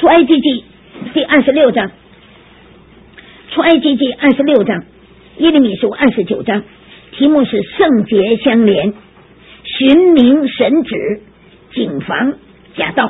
出埃及记第26章，出埃及记26章，耶利米书29章，题目是圣洁相连，寻明神旨，谨防假道。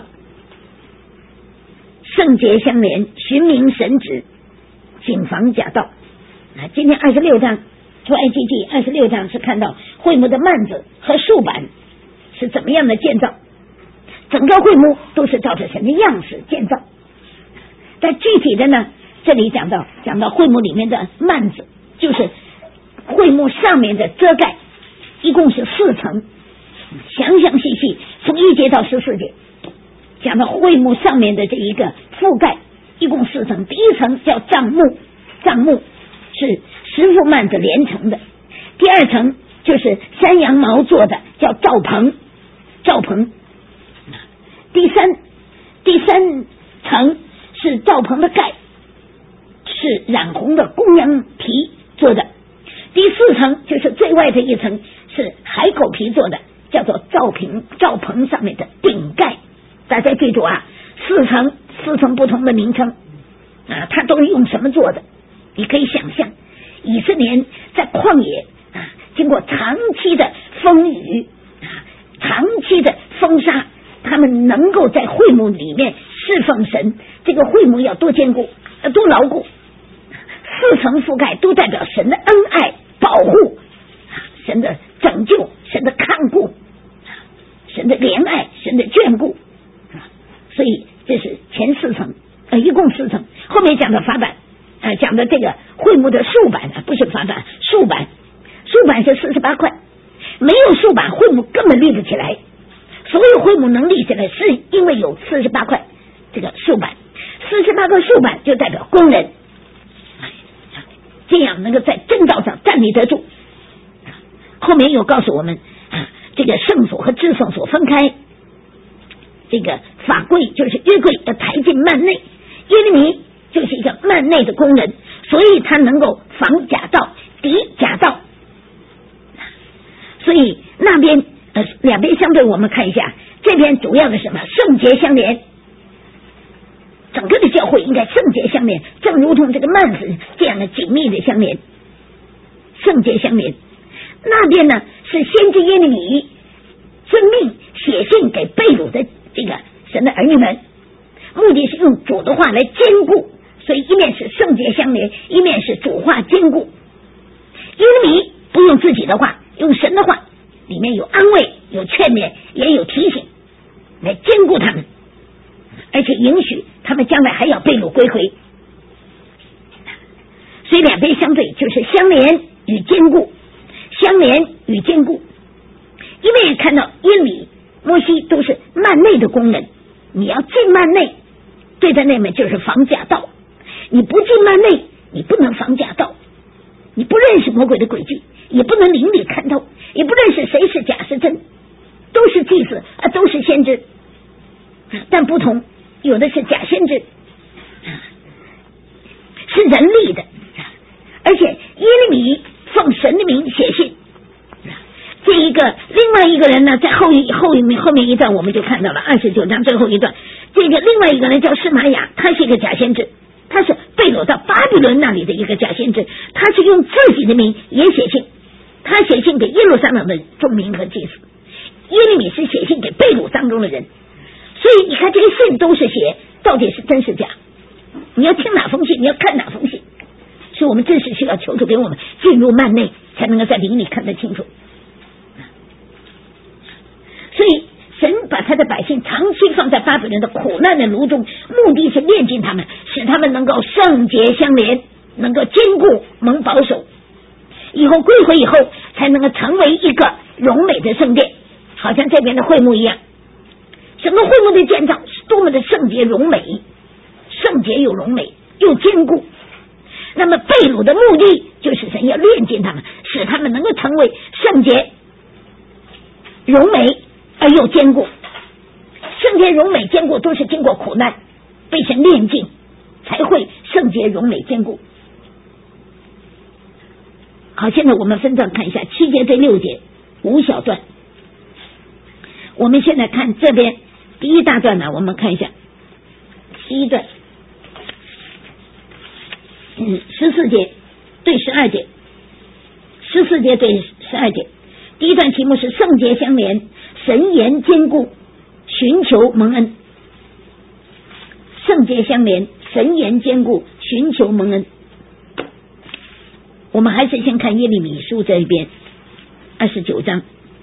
圣洁相连，寻明神旨，谨防假道。今天26章出埃及记26章是看到会幕的幔子和竖板是怎么样的建造，整个会幕都是照着神的样式建造。但具体的呢，这里讲到会幕里面的幔子，就是会幕上面的遮盖，一共是4层，详详细细从1节到14节讲到会幕上面的这一个覆盖，一共4层。第一层叫帐幕，帐幕是10幅幔子连成的。第二层就是山羊毛做的，叫罩棚，罩棚。第三层是罩棚的盖，是染红的公羊皮做的。第4层就是最外的一层，是海口皮做的，叫做罩棚上面的顶盖。大家记住啊，4层不同的名称啊，它都是用什么做的？你可以想象，以色列在旷野啊，经过长期的风雨啊，长期的风沙，他们能够在会幕里面侍奉神，这个会幕要多坚固，多牢固。4层覆盖都代表神的恩爱保护，神的拯救，神的看顾，神的怜爱，神的眷顾。所以这是前4层，一共4层。后面讲的法版，讲的这个会幕的竖板不是法版，竖板是48块，没有竖板会幕根本立不起来。所有会幕能立起来，是因为有48块这个竖板，48个竖板就代表工人，这样能够在正道上站立得住。后面又告诉我们这个圣所和至圣所分开，这个法柜就是约柜要抬进幔内，耶利米就是一个幔内的工人，所以他能够防假道，敌假道。所以那边两边相对，我们看一下，这边主要的什么？圣洁相连，整个的教会应该圣洁相连，正如同这个幔子这样的紧密的相连，圣洁相连。那边呢是先知耶利米遵命写信给被掳的这个神的儿女们，目的是用主的话来坚固，所以一面是圣洁相连，一面是主话坚固。耶利米不用自己的话，用神的话，里面有安慰，有劝勉，也有提醒，来坚固他们，而且允许他们将来还要被掳归回。所以两边相对，就是相连与坚固，相连与坚固。因为看到耶利米、摩西都是幔内的工人，你要进幔内，对在那边就是防假道，你不进幔内，你不能防假道，你不认识魔鬼的诡计，也不能灵里看透，也不认识谁是假是真，都是祭司都是先知，但不同，有的是假先知，是人力的，而且耶利米奉神的名写信。这一个另外一个人呢，在后面一段我们就看到了29章最后一段，这个另外一个人叫示玛雅，他是一个假先知，他是被掳到巴比伦那里的一个假先知，他是用自己的名也写信，他写信给耶路撒冷的众民和祭司，耶利米是写信给被掳当中的人，所以你看这个信都是写到底是真是假，你要听哪封信，你要看哪封信，所以我们真是需要求主给我们进入幔内，才能够在灵里看得清楚。所以神把他的百姓长期放在巴比伦的苦难的炉中，目的是炼净他们，使他们能够圣洁相连，能够坚固蒙保守，以后归回以后才能够成为一个荣美的圣殿，好像这边的会幕一样。整个会幕的建造是多么的圣洁荣美，圣洁又荣美又坚固。那么被掳的目的就是神要炼净他们，使他们能够成为圣洁荣美而又坚固。圣洁荣美坚固都是经过苦难被神炼净，才会圣洁荣美坚固。好，现在我们分段看一下7节对6节5小段。我们现在看这边第一大段呢，我们看一下第一段14节对12节，14节对12节。第一段题目是圣洁相连，神言坚固，寻求蒙恩。圣洁相连，神言坚固，寻求蒙恩。我们还是先看耶利米书这一边29章，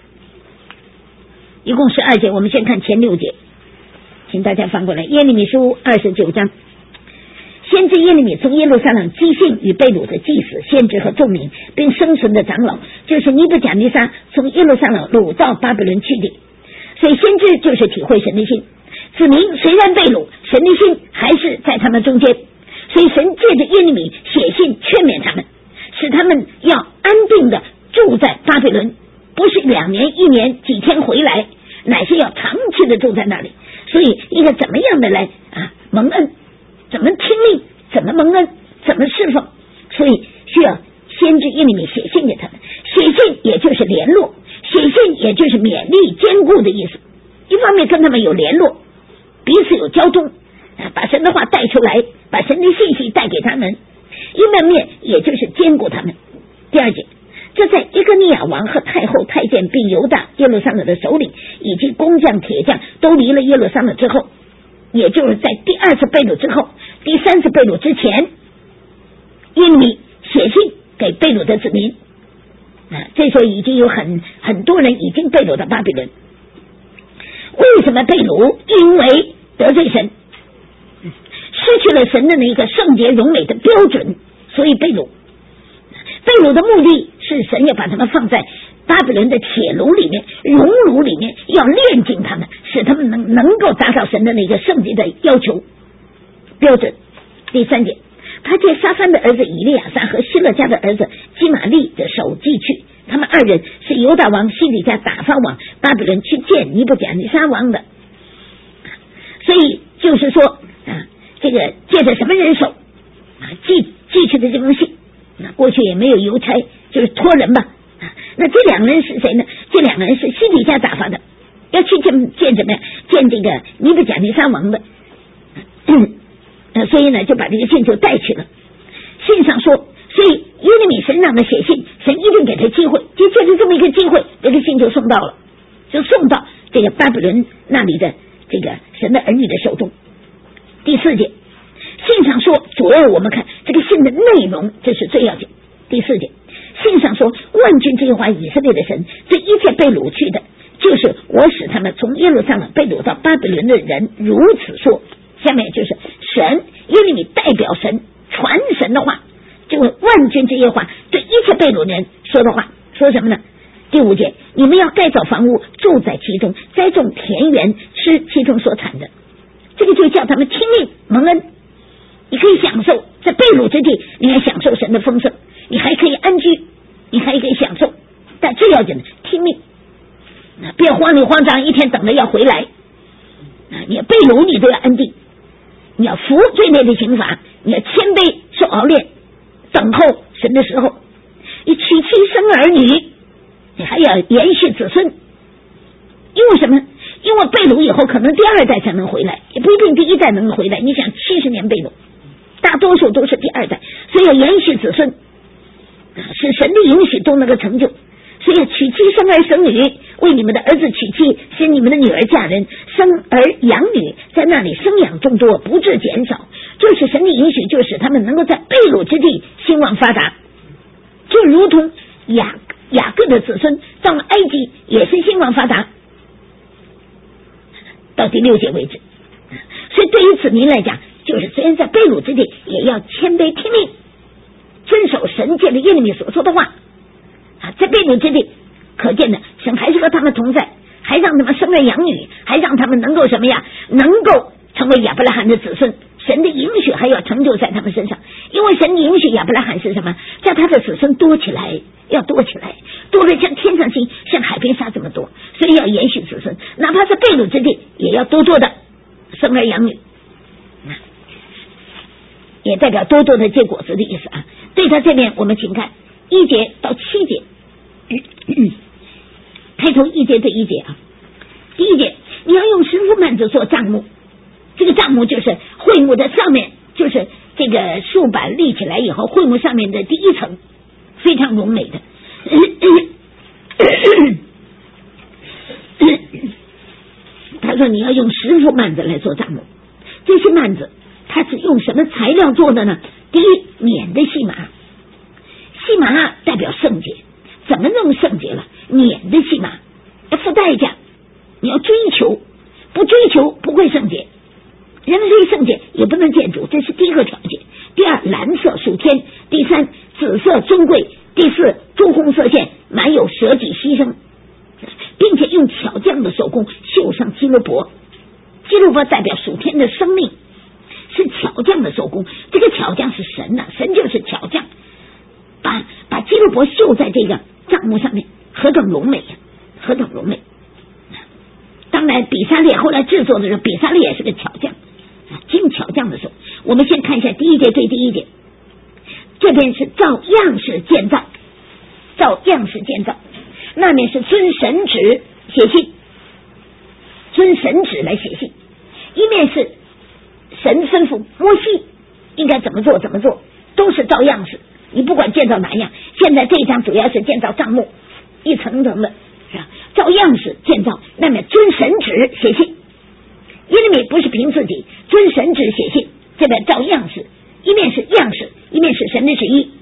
一共12节，我们先看前6节，请大家翻过来。耶利米书29章，先知耶利米从耶路撒冷寄信与被掳的祭司、先知和众民，并生存的长老，就是尼布甲尼撒从耶路撒冷掳到巴比伦去的。所以先知就是体会神的心，子民虽然被掳，神的心还是在他们中间。所以神借着耶利米写信劝勉他们，使他们要安定的住在巴比伦，不是2年1年几天回来，乃是要长期的住在那里。所以应该怎么样的来蒙恩，怎么听命，怎么蒙恩，怎么侍奉，所以需要先知耶利米写信给他们。写信也就是联络，写信也就是勉励坚固的意思。一方面跟他们有联络，彼此有交通，把神的话带出来，把神的信息带给他们；一方面也就是坚固他们。第2节，这在耶哥尼亚王和太后、太监并犹大耶路撒冷的首领以及工匠、铁匠都离了耶路撒冷之后，也就是在第2次被掳之后，第3次被掳之前，耶利米写信给被掳的子民。这时候已经有很多人已经被掳到巴比伦。为什么被掳？因为得罪神，失去了神的那个圣洁荣美的标准，所以被掳。被掳的目的是神要把他们放在巴比伦的铁炉里面、熔炉里面，要炼净他们，使他们能够达到神的那个圣洁的要求标准。第3节，他借沙番的儿子以利亚撒和希勒家的儿子基玛利的手寄去，他们2人是犹大王西底家打发往巴比伦去见尼布甲尼撒王的。所以就是说这个借着什么人手寄去的这封信，过去也没有邮差，就是托人吧。那这2个人是谁呢？这2个人是西底家打发的，要去见什么呀？见这个尼布甲尼撒王的。所以呢就把这个信就带去了。信上说，所以耶利米神让他写信，神一定给他机会，就借着这么一个机会，这个信就送到了，就送到这个巴比伦那里的这个神的儿女的手中。第4节，信上说，主要我们看这个信的内容，这是最要紧。第4节，信上说，万军之耶和华以色列的神对一切被掳去的，就是我使他们从耶路撒冷被掳到巴比伦的人如此说。下面就是神耶利米代表神传神的话，这位万军之耶和华对一切被掳人说的话，说什么呢？第5节，你们要盖造房屋，住在其中，栽种田园，吃其中所产的。这个就叫他们听命蒙恩。你可以享受在被掳之地，你还享受神的丰盛，你还可以安居，你还可以享受，但最要紧的听命，别慌里慌张，一天等着要回来。你被掳你都要安定，你要服罪孽的刑罚，你要谦卑受熬炼，等候神的时候。你娶妻生儿女，你还要延续子孙。因为什么？因为被掳以后可能第2代才能回来，也不一定第1代能回来。你想70年被掳，大多数都是第2代，所以要延续子孙，使神的允许都能够成就。所以娶妻生儿生女，为你们的儿子娶妻，使你们的女儿嫁人，生儿养女，在那里生养众多，不致减少。这是神的允许，就使他们能够在被掳之地兴旺发达，就如同雅各的子孙到了埃及也是兴旺发达。到第6节为止。所以对于子民来讲，就是虽然在被掳之地，也要谦卑听命，遵守神借着耶利米所说的话。在被掳之地，可见的神还是和他们同在，还让他们生儿养女，还让他们能够什么呀？能够成为亚伯拉罕的子孙。神的应许还要成就在他们身上，因为神的应许亚伯拉罕是什么？叫他的子孙多起来，要多起来，多的像天上星，像海边沙这么多，所以要延续子孙，哪怕是被掳之地，也要多多的生儿养女，也代表多多的结果子的意思啊。对他这边我们请看1节到7节，开头1节对1节啊。第1节，你要用10幅幔子做帐幕，这个帐幕就是会会幕的上面就是这个竖板立起来以后，会幕上面的第一层非常柔美的。他说你要用10幅幔子来做帐幕，这些幔子它是用什么材料做的呢？第一，捻的细麻，细麻代表圣洁，怎么弄圣洁了？捻的细麻要付代价，你要追求，不追求不会圣洁，人们虽圣洁也不能见主，这是第一个条件。第二，蓝色属天；第三，紫色尊贵；第四，朱红色线满有舍己牺牲，并且用巧匠的手工绣上基路伯。基路伯代表属天的生命，是巧匠的手工，这个巧匠是神呐，神就是巧匠，把基路伯绣在这个帐幕上面，何等柔美呀，何等柔美。当然比沙列后来制作的时候，比沙列也是个巧匠，精巧匠的手。我们先看一下第一节对第一节，这边是照样式建造，照样式建造，那面是遵神旨写信，遵神旨来写信，一面是神吩咐摩西应该怎么做怎么做，都是照样式。你不管建造哪样，现在这一章主要是建造帐幕，一层层的是吧？照样式建造，那么遵神旨写信，耶利米不是凭自己，遵神旨写信，这边照样式，一面是样式，一面是神的旨意。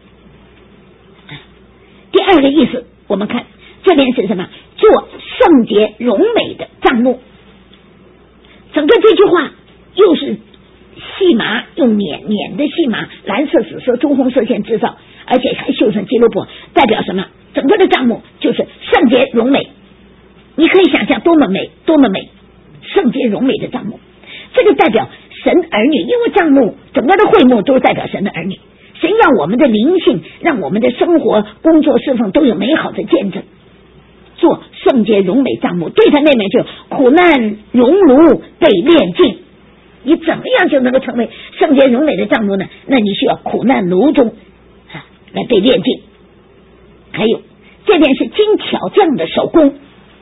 第二个意思，我们看这边是什么？做圣洁荣美的帐幕。整个这句话又是细麻，用捻的细麻，蓝色、紫色、朱红色线制造，而且还绣上基路伯，代表什么？整个的帐幕就是圣洁荣美。你可以想象多么美，多么美，圣洁荣美的帐幕。这个代表神儿女，因为帐幕整个的会幕都代表神的儿女。神让我们的灵性，让我们的生活、工作、侍奉都有美好的见证。做圣洁荣美帐幕，对他那面就苦难熔炉被炼净。你怎么样就能够成为圣洁荣美的帐幕呢？那你需要苦难炉中来被炼净。还有这边是精巧匠的手工，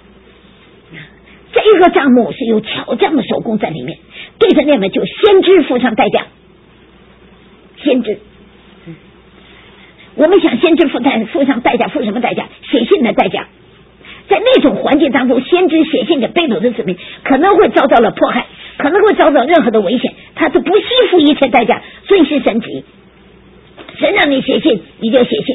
这一个帐幕是有巧匠的手工在里面，对着那面就先知付上代价。先知，我们想先知付上代价，付什么代价？写信的代价。在那种环境当中，先知写信给被掳的子民，可能会遭到了迫害，可能会遭到任何的危险，他是不惜付一切代价，遵行神旨。神让你写信，你就写信。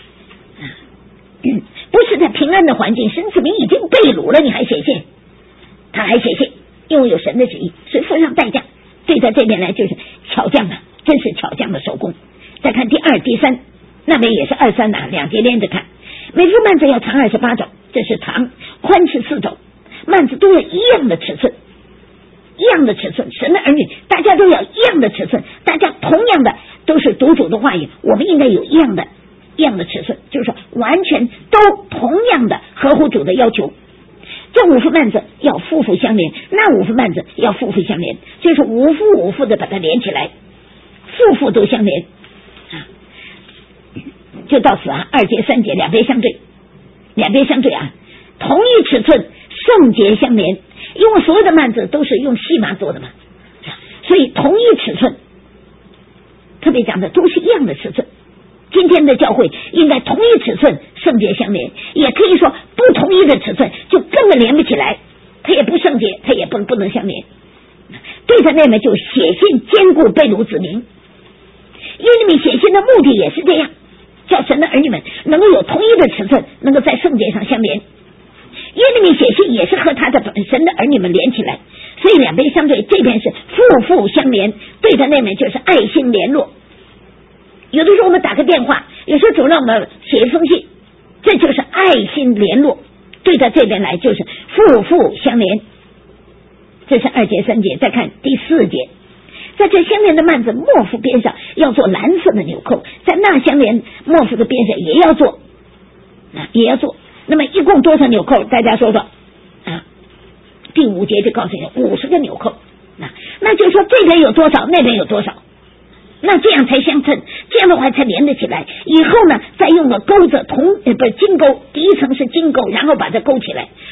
不是在平安的环境，神子民已经被掳了，你还写信？他还写信，因为有神的旨意，所以付上代价。对在这边来就是巧匠啊，真是巧匠的手工。再看第二、第三，那边也是2、3呐，两节连着看。每幅幔子要长28肘，这是长，宽是4肘，幔子都要一样的尺寸，一样的尺寸。神的儿女，大家都要一样的尺寸，大家同样的都是读主的话语，我们应该有一样的尺寸，就是说完全都同样的合乎主的要求。这5幅幔子要夫妇相连，那5幅幔子要夫妇相连，就是5幅5幅的把它连起来，夫妇都相连啊。就到此啊，2节3节两边相对，两边相对啊，同一尺寸，圣洁相连，因为所有的幔子都是用细麻做的嘛，所以同一尺寸，特别讲的都是一样的尺寸。今天的教会应该同一尺寸，圣洁相连，也可以说不同一的尺寸就根本连不起来，它也不圣洁，它也不能相连。对他那边就写信兼顾被掳子民，耶利米写信的目的也是这样，叫神的儿女们能够有同一的尺寸，能够在圣洁上相连。耶利米写信也是和他的神的儿女们连起来，所以两边相对，这边是夫妇相连，对他那边就是爱心联络。有的时候我们打个电话，有时候主让我们写一封信，这就是爱心联络，对到这边来就是夫妇相连。这是2节3节。再看第4节，在这相连的幔子末幅边上要做蓝色的纽扣，在那相连末幅的边上也要做，也要做。那么一共多少纽扣？大家说说啊？第5节就告诉你50个纽扣，那就是说这边有多少，那边有多少。那这样才相称，这样的话才连得起来。以后呢，再用个钩子金钩，第一层是金钩，然后把它勾起来，就是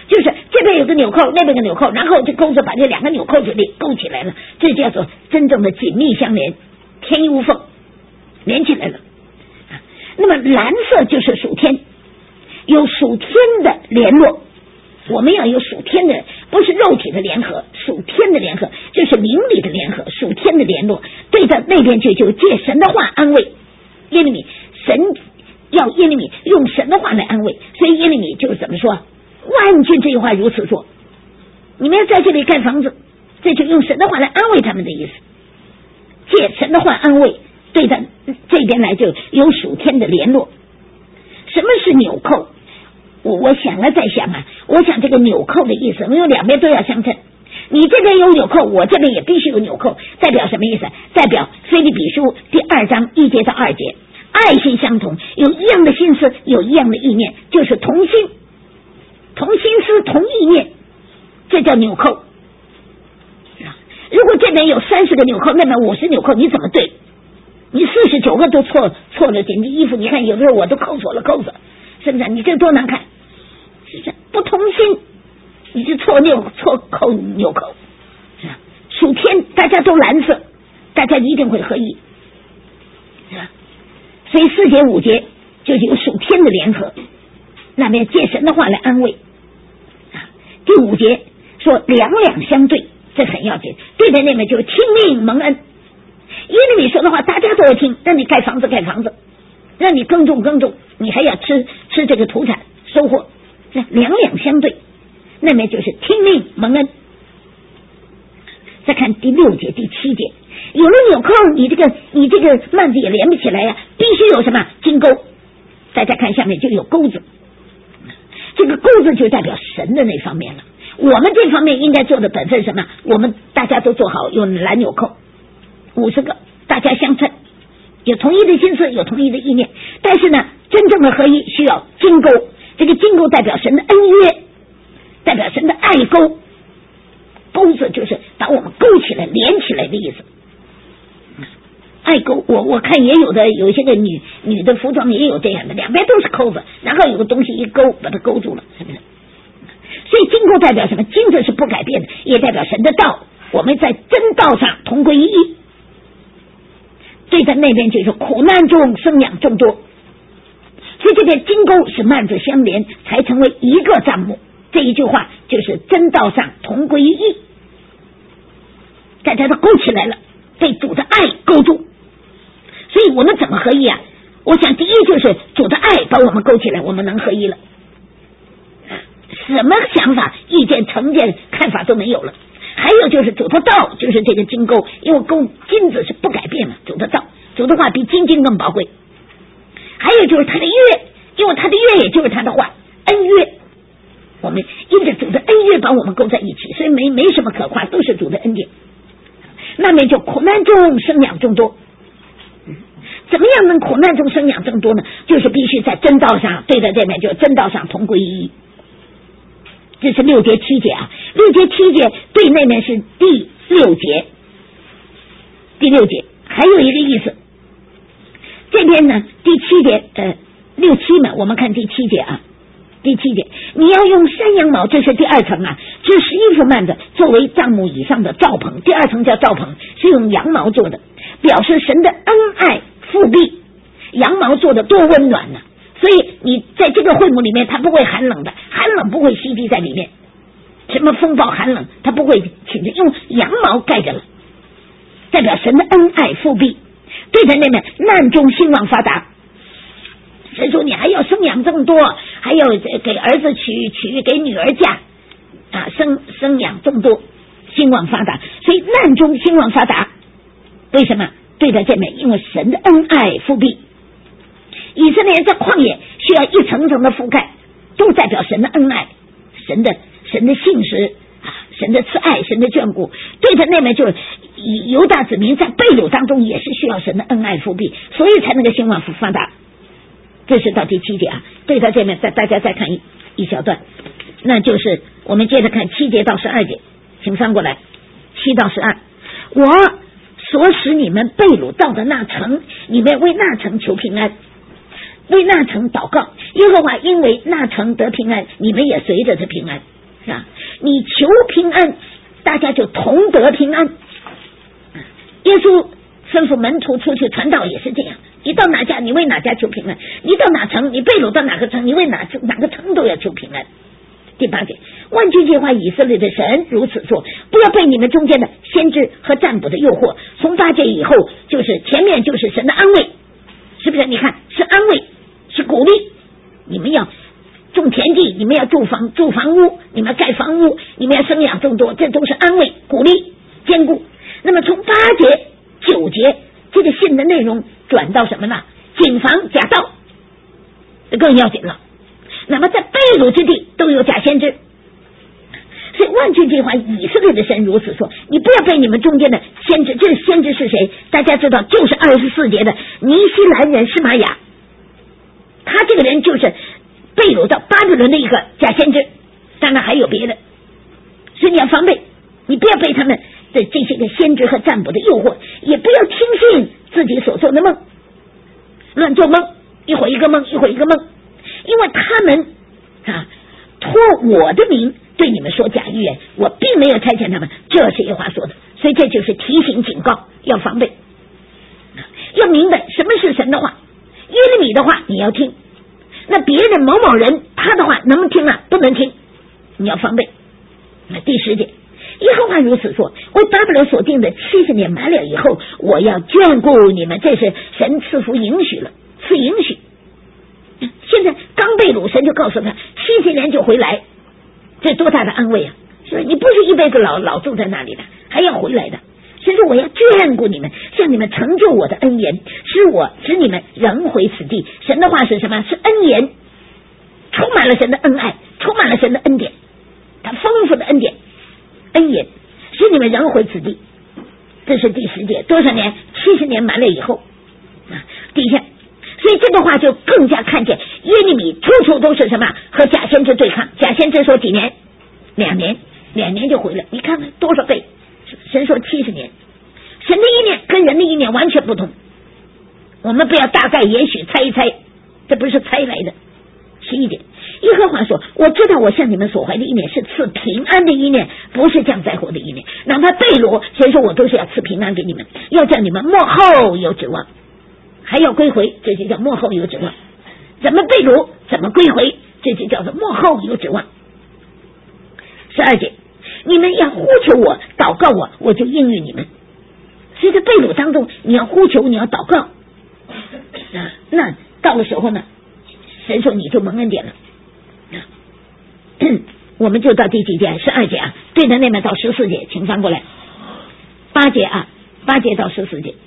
这边有个纽扣，那边有个纽扣，然后这钩子把这两个纽扣就勾起来了，这叫做真正的紧密相连，天衣无缝，连起来了。那么蓝色就是属天，有属天的联络，我们要有属天的，不是肉体的联合，属天的联合就是灵里的联合，属天的联络，对着那边去就借神的话安慰耶利米，神要耶利米用神的话来安慰，所以耶利米就是怎么说，万军这句话如此说，你们要在这里盖房子，这就用神的话来安慰他们的意思，借神的话安慰，对着这边来就有属天的联络。什么是纽扣？我想了再想啊，我想这个纽扣的意思，因为两边都要相称，你这边有纽扣，我这边也必须有纽扣，代表什么意思？代表腓立比书第2章1节到2节，爱心相同，有一样的心思，有一样的意念，就是同心思同意念，这叫纽扣。如果这边有30个纽扣，那边50纽扣，你怎么对？你49个都错了，简直衣服你看有的时候我都扣错了扣子，是不是？你这多难看，是不是？不同心，你就错扣纽扣，是吧？属天大家都蓝色，大家一定会合一，是吧？所以4节5节就有属天的联合，那边借神的话来安慰啊。第5节说两相对，这很要紧，对的那边就是听命蒙恩。耶利米说的话大家都要听，让你盖房子，让你耕种，你还要吃这个土产收获，两相对，那边就是听命蒙恩。再看第6节第7节，有了纽扣，你这个幔子也连不起来呀，必须有什么金钩。大家看下面就有钩子，这个钩子就代表神的那方面了。我们这方面应该做的本分什么？我们大家都做好，有蓝纽扣50个，大家相称，有同一的心思，有同一的意念。但是呢，真正的合一需要金钩，这个金钩代表神的恩约，代表神的爱钩，钩子就是把我们勾起来连起来的意思。爱钩，我看也有一些个女的服装也有这样的，两边都是扣子，然后有个东西一勾把它勾住了，是不是？所以金钩代表什么？金子是不改变的，也代表神的道，我们在真道上同归于一。对在那边就是苦难中生养众多，所以这边金钩是幔子相连，才成为一个帐幕。这一句话就是真道上同归于一，大家都勾起来了，被主的爱勾住。所以我们怎么合一啊？我想第一就是主的爱把我们勾起来，我们能合一了，什么想法意见成见看法都没有了。还有就是主的道，就是这个金钩，因为金子是不改变嘛，主的道，主的话比金更宝贵。还有就是他的约，因为他的约也就是他的话，恩约，我们因着主的恩约把我们勾在一起，所以没什么可夸，都是主的恩典。那么就苦难中生养众多，怎么样能苦难中生养众多呢？就是必须在真道上，对在这边就真道上同归于一。这是6节7节啊，6节7节对那边是第6节，第6节还有一个意思。这边呢，第7节6、7嘛，我们看第7节啊，第7节你要用山羊毛，这是第2层啊，这11幅幔子作为帐幕以上的罩棚，第2层叫罩棚，是用羊毛做的，表示神的恩爱复辟，羊毛做的多温暖呢。所以你在这个会幕里面，它不会寒冷的，寒冷不会袭击在里面，什么风暴寒冷它不会侵入，用羊毛盖着了，代表神的恩爱复辟。对着那边难中兴旺发达，神说你还要生养众多，还要给儿子娶给女儿嫁啊，生养众多，兴旺发达。所以难中兴旺发达，为什么？对着这边，因为神的恩爱复辟。以色列人在旷野需要一层层的覆盖，都代表神的恩爱，神的信实啊，神的慈爱，神的眷顾。对着那边就是犹大子民在被掳当中也是需要神的恩爱复辟，所以才能够兴旺发达。这是到第7节啊。对着这边大家再看一小段，那就是我们接着看7节到12节，请翻过来7到12。我所使你们被掳到的那城，你们为那城求平安，为那城祷告，耶和华因为那城得平安，你们也随着这平安。 是吧？你求平安，大家就同得平安。耶稣吩咐门徒出去传道也是这样，你到哪家你为哪家求平安，你到哪城你被掳到哪个城，你为哪个城都要求平安。第8节，万军之耶和华以色列的神如此说，不要被你们中间的先知和占卜的诱惑。从8节以后就是前面就是神的安慰，是不是？你看是安慰，是鼓励，你们要种田地，你们要住房屋，你们要盖房屋，你们要生养众多，这都是安慰鼓励坚固。那么从8节9节这个信的内容转到什么呢？谨防假道，这更要紧了。那么在被掳之地都有假先知，所以万军之耶和华以色列的神如此说，你不要被你们中间的先知，这先知是谁？大家知道，就是24节的尼西兰人示玛雅，他这个人就是被掳到巴比伦的一个假先知，当然还有别的，所以你要防备，你不要被他们的这些个先知和占卜的诱惑，也不要轻信自己所做的梦，乱做梦，一会儿一个梦，一会儿一个梦，因为他们托我的名对你们说假预言，我并没有差遣他们，这是耶和华说的。所以这就是提醒警告，要防备，要明白什么是神的话。耶利米的话你要听，那别人某某人他的话能不能听啊？不能听，你要防备。那第10节，耶和华如此说，为巴比伦所定的70年满了以后，我要眷顾你们。这是神赐福允许了，赐允许。现在刚被掳，神就告诉他70年就回来，这多大的安慰啊！是你不是一辈子老住在那里的，还要回来的。神说我要眷顾你们，向你们成就我的恩言，使你们仍回此地。神的话是什么？是恩言，充满了神的恩爱，充满了神的恩典，他丰富的恩典恩言，使你们仍回此地。这是第10节，多少年？70年满了以后底下，所以这个话就更加看见耶利米处处都是什么？和假先知对抗。假先知说几年？2年就回来，你看看多少倍？神说70年，神的意念跟人的意念完全不同。我们不要大概也许猜一猜，这不是猜来的。11点，耶和华说，我知道我向你们所怀的意念是赐平安的意念，不是降灾祸的意念。哪怕被掳，神说我都是要赐平安给你们，要叫你们末后有指望，还要归回，这就叫末后有指望。怎么被掳，怎么归回，这就叫做末后有指望。12节，你们要呼求我，祷告我，我就应允你们。所以在被掳当中，你要呼求，你要祷告那到了时候呢，神说你就蒙恩典了我们就到第几节？12节对着那边到14节，请翻过来。8节8节到14节，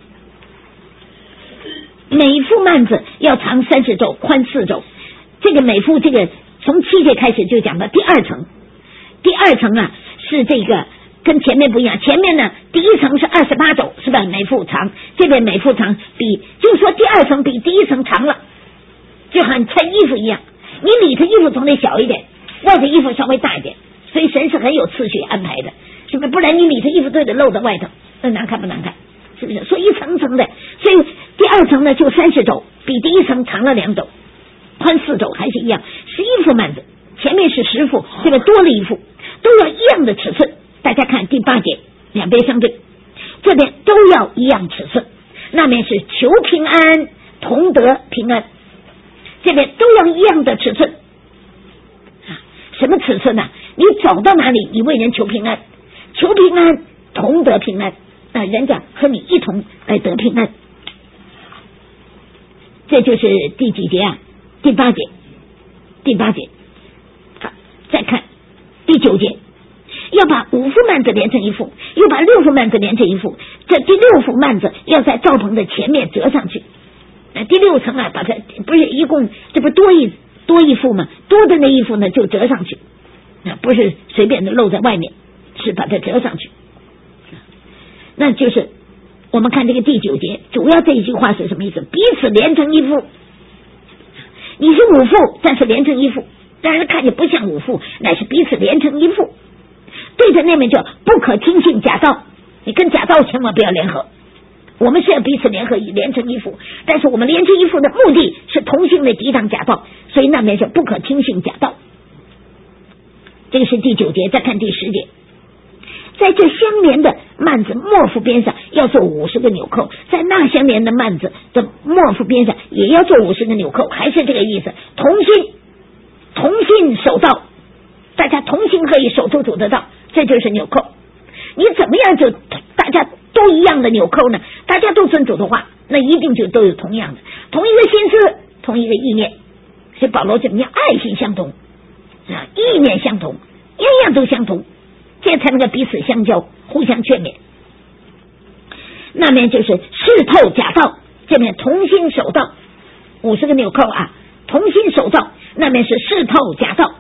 每副幔子要长30肘，宽4肘。这个每副，这个从7节开始就讲到第2层。第2层是这个跟前面不一样，前面呢第1层是28肘，是吧？每副长，这边每副长就是说第2层比第1层长了，就好像穿衣服一样，你里头衣服总得小一点，外头衣服稍微大一点，所以神是很有次序安排的，是不是？不然你里头衣服都得露在外头，那难看不难看？是不是？所以一层层的，所以第2层呢就30肘，比第1层长了2肘，宽4肘，还是一样，11副幔子，前面是10副，这边多了1副，都要一样的尺寸。大家看第8节，两边相对，这边都要一样尺寸，那边是求平安，同得平安，这边都要一样的尺寸什么尺寸呢？你走到哪里，你为人求平安，求平安，同得平安，人家和你一同来得平安。这就是第几节第8节。再看第9节，要把5副幔子连成1副，又把6副幔子连成1副。这第6副幔子要在帐篷的前面折上去。第6层把它不是一共这不多一副吗？多的那1副呢就折上去，不是随便的露在外面，是把它折上去。那就是我们看这个第9节，主要这一句话是什么意思？彼此连成1副。你是5副，但是连成1副，让人看见不像5副，乃是彼此连成1副。对着那边就不可听信假道，你跟假道千万不要联合。我们是要彼此联合，连成1副，但是我们连成1副的目的是同心的抵挡假道，所以那边是不可听信假道。 这个是第9节，再看第10节。在这相连的幔子末幅边上要做50个纽扣，在那相连的幔子的末幅边上也要做50个纽扣，还是这个意思。同心守道，大家同心合意守住主的道，这就是纽扣。你怎么样就大家都一样的纽扣呢？大家都遵主的话，那一定就都有同样的同一个心思，同一个意念。所以保罗怎么样？爱心相同啊，意念相同，样样都相同，这才能够彼此相交，互相劝勉。那面就是视透假道，这面同心守道，50个纽扣啊，同心守道，那面是视透假道。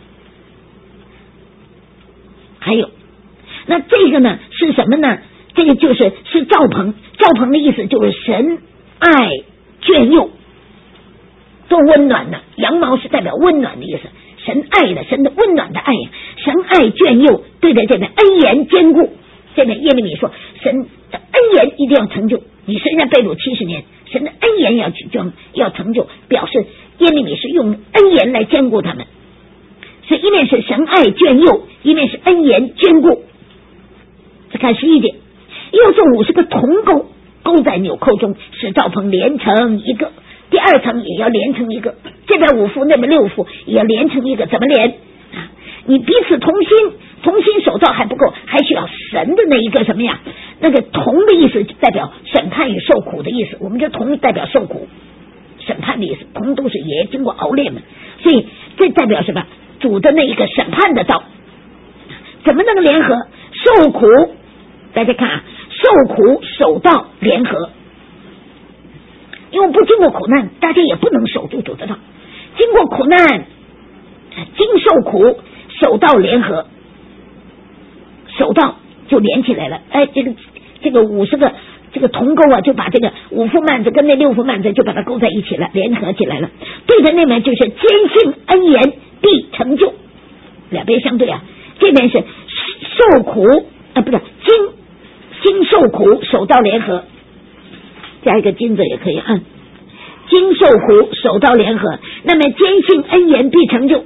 还有，那这个呢是什么呢？这个是罩棚，罩棚的意思就是神爱眷佑，多温暖呢。羊毛是代表温暖的意思，神爱的，神的温暖的爱呀，神爱眷佑，对着这边恩言坚固。这边耶利米说，神的恩言一定要成就。你虽然被掳70年，神的恩言要成就，表示耶利米是用恩言来坚固他们。所以一面是神爱眷佑，一面是恩言坚固。再看11节，又做50个铜钩，钩在纽扣中，使罩棚连成一个，第2层也要连成一个，这边5幅那边6幅也要连成一个。怎么连啊？你彼此同心守道还不够，还需要神的那一个什么呀？那个铜的意思代表审判与受苦的意思，我们这铜代表受苦审判的意思，铜都是也经过熬炼的，所以这代表什么？主的那一个审判的道。怎么能够联合？受苦，大家看啊，受苦守道联合，因为不经过苦难，大家也不能守住主的道。经过苦难，经受苦，守道联合，守道就连起来了。哎，这个50个这个铜钩啊，就把这个5幅幔子跟那6幅幔子就把它勾在一起了，联合起来了。对的那面就是坚信恩言必成就，两边相对啊。这边是受苦啊，不是经受苦，守道联合，加一个金字也可以啊。经受苦，守道联合，那么坚信恩言必成就。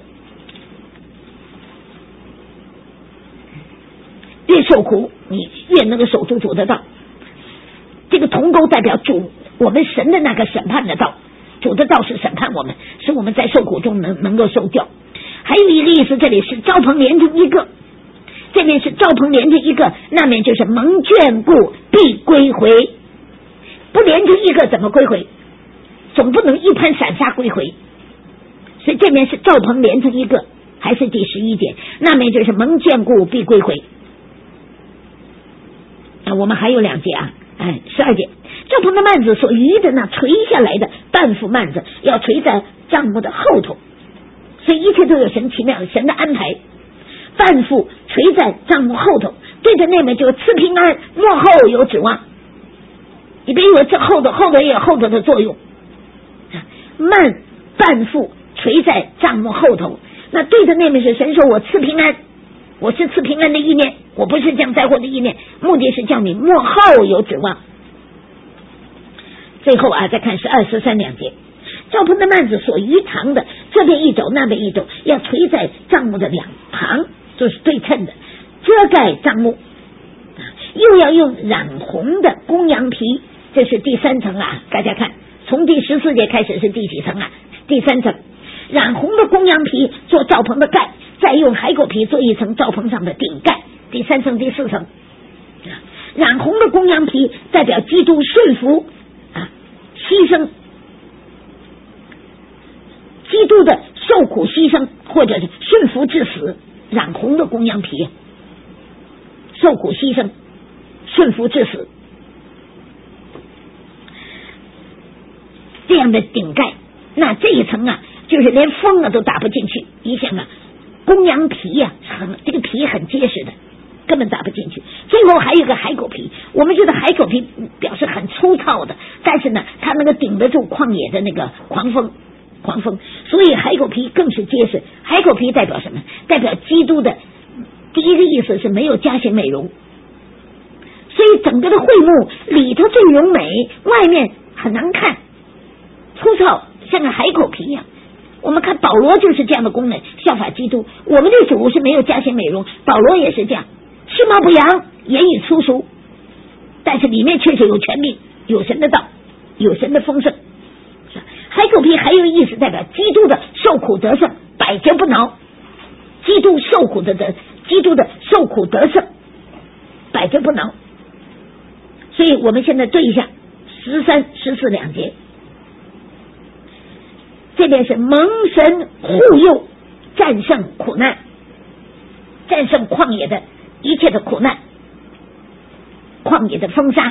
越受苦，你越能够守住主的道。这个铜钩代表主，我们神的那个审判的道，主的道是审判我们，使我们在受苦中能够受教。还有一个意思，这里是罩棚连成一个，这面是罩棚连成一个，那面就是蒙眷顾必归回。不连成一个怎么归回？总不能一盘散沙归回，所以这面是罩棚连成一个，还是第11节，那面就是蒙眷顾必归回。我们还有2节啊，12节，帐篷的幔子所余的那垂下来的半幅幔子要垂在帐幕的后头，所以一切都有神奇妙神的安排。半幅垂在帐幕后头，对着那面就赐平安，幕后有指望。你别以为这后头也有后头的作用，半幅垂在帐幕后头，那对着那面是神说我赐平安，我是赐平安的意念，我不是降灾祸的意念，目的是叫你幕后有指望。最后啊，再看12、13两节，帐篷的幔子所余长的这边一肘那边一肘，要垂在帐幕的两旁，就是对称的，遮盖帐幕。又要用染红的公羊皮，这是第3层啊，大家看从第14节开始是第几层啊？第3层，染红的公羊皮做罩棚的盖，再用海狗皮做一层罩棚上的顶盖，第3层第4层。染红的公羊皮代表基督顺服牺牲，基督的受苦牺牲或者是顺服至死，染红的公羊皮，受苦牺牲顺服至死，这样的顶盖，那这一层啊，就是连风啊都打不进去。你想啊，公羊皮啊，这个皮很结实的，根本打不进去。最后还有个海狗皮，我们觉得海狗皮表示很粗糙的，但是呢，它能够顶得住旷野的那个狂风，所以海狗皮更是结实。海狗皮代表什么？代表基督的第一个意思是没有加些美容，所以整个的会幕里头最柔美，外面很难看，粗糙，像个海狗皮一样。 我们看保罗就是这样的功能，效法基督。我们的主是没有加些美容，保罗也是这样，其貌不扬，言语粗俗，但是里面确实有权柄，有神的道，有神的丰盛。海口皮还有意思，代表基督的受苦得胜，百折不挠。基督受苦的受苦得胜，百折不挠。所以我们现在对一下13、14两节，这边是蒙神护佑，战胜苦难，战胜旷野的一切的苦难，旷野的风沙，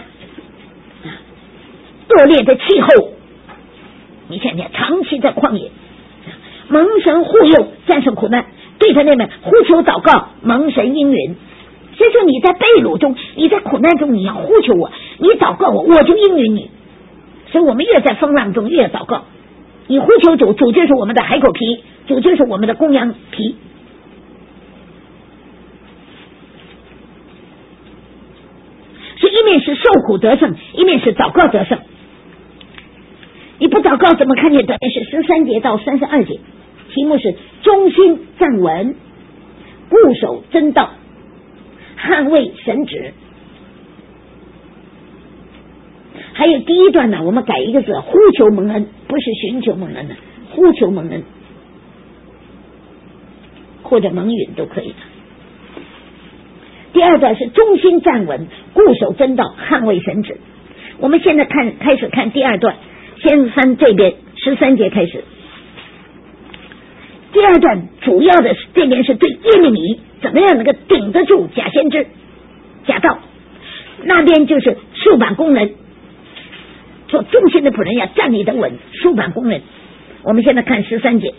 恶劣的气候。你想想，长期在旷野，蒙神护佑，战胜苦难，对他那边呼求祷告，蒙神应允。所以说你在被掳中，你在苦难中，你要呼求我，你祷告我，我就应允你。所以我们越在风浪中越祷告，你呼求主，主就是我们的海口皮，主就是我们的公羊皮。所以一面是受苦得胜，一面是祷告得胜。你不祷告怎么看见得胜？是13节到32节，题目是忠心站稳，固守真道，捍卫神旨。还有第一段呢，我们改一个字，呼求蒙恩，不是寻求蒙恩的，呼求蒙恩，或者蒙允都可以的。第二段是忠心站稳，固守真道，捍卫神旨。我们现在开始看第二段，先翻这边13节开始。第二段主要的是这边是对耶利米怎么样能够顶得住假先知假道，那边就是竖板工人，做忠心的仆人要站立得稳，竖板工人。我们现在看13节，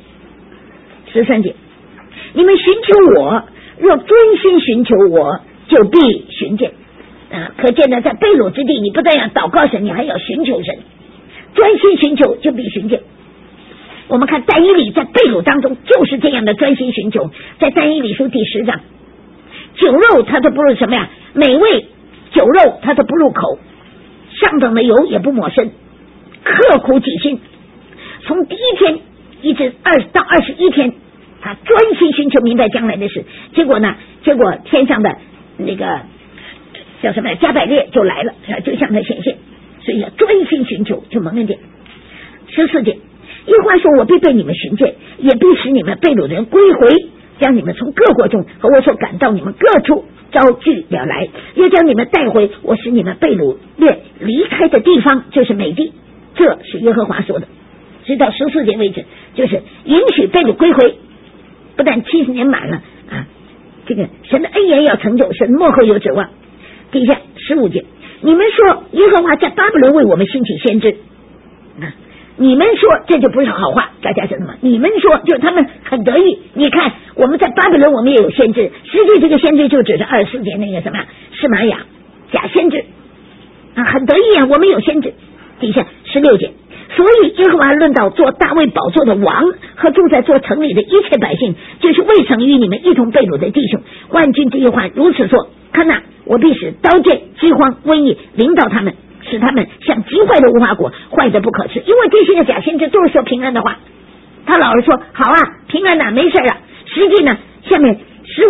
你们寻求我，若专心寻求我，就必寻见。可见呢，在被掳之地，你不但要祷告神，你还要寻求神，专心寻求就必寻见。我们看但以理在被掳当中就是这样的专心寻求，在但以理书第10章，酒肉他都不入什么呀？美味酒肉他都不入口，上等的油也不抹身，刻苦己心，从第一天一直到21天，他专心寻求明白将来的事。结果天上的那个叫什么加百列就来了，就向他显现，所以要专心寻求就蒙恩典。14节，耶和华说，我必被你们寻见，也必使你们被掳的人归回，将你们从各国中和我所赶到你们各处招聚了来，又将你们带回我使你们被掳离开的地方，就是美地。这是耶和华说的。直到14节为止，就是允许被掳归回，不但70年满了这个神的恩言要成就，神末后有指望。底下15节，你们说耶和华在巴比伦为我们兴起先知，你们说这就不是好话，大家知道吗？你们说就是他们很得意，你看我们在巴比伦我们也有先知，实际这个先知就指着24节那个什么示玛雅假先知很得意我们有先知。底下16节，所以耶和华论到做大卫宝座的王和住在做城里的一切百姓，就是未曾与你们一同被掳的弟兄，万军之耶和华如此说，看我必使刀剑饥荒瘟疫临到他们，使他们像极坏的无花果，坏的不可吃。因为这些个假先知都是说平安的话，他老是说好平安没事实际呢下面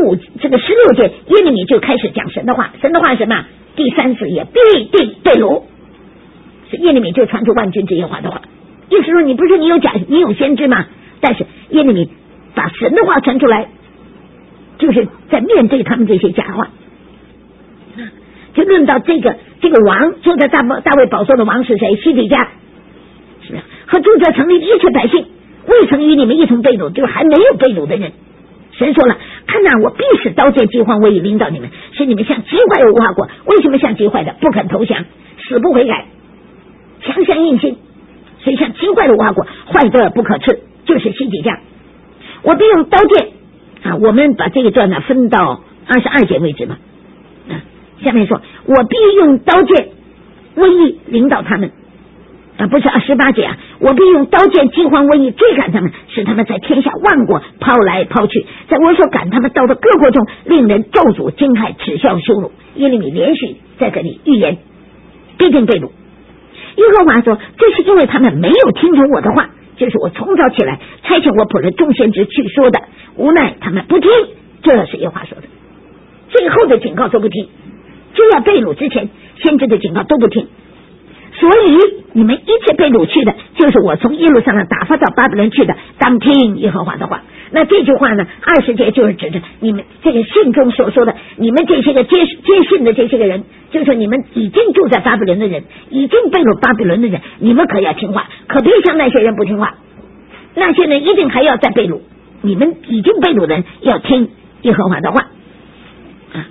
16节耶利米就开始讲神的话。神的话是什么？第3次也必定被掳，是耶利米就传出万军之耶和华的话。意思说你不是你有先知吗？但是耶利米把神的话传出来，就是在面对他们这些假话。就论到这个王坐在大卫宝座的王是谁？西底家，是不是？和住在城里的一切百姓，未曾与你们一同被掳，就是还没有被掳的人。神说了，看我必使刀剑饥荒瘟疫临到你们，使你们像极坏的无花果。为什么像极坏的？不肯投降，死不悔改，强相硬心，所以像极坏的无花果，坏的不可吃，就是西底家。我必用刀剑我们把这个段分到22节为止嘛。下面说，我必用刀剑瘟疫领导他们不是18节我必用刀剑饥荒瘟疫追赶他们，使他们在天下万国抛来抛去，在我所赶他们到的各国中，令人咒诅惊骇耻笑羞辱。耶利米连续在这里预言必定被掳。耶和华说，这是因为他们没有听从我的话， 就是我从早起来差遣我仆人众先知去说的，无奈他们不听，这是耶和华说的。最后的警告都不听，就要被掳之前先知的警告都不听，所以你们一切被掳去的，就是我从耶路撒冷打发到巴比伦去的，当听耶和华的话。那这句话呢，20节就是指着你们这个信中所说的，你们这些个接信的这些个人，就是说你们已经住在巴比伦的人，已经被掳巴比伦的人，你们可要听话，可别像那些人不听话。那些人一定还要再被掳，你们已经被掳的人要听耶和华的话啊。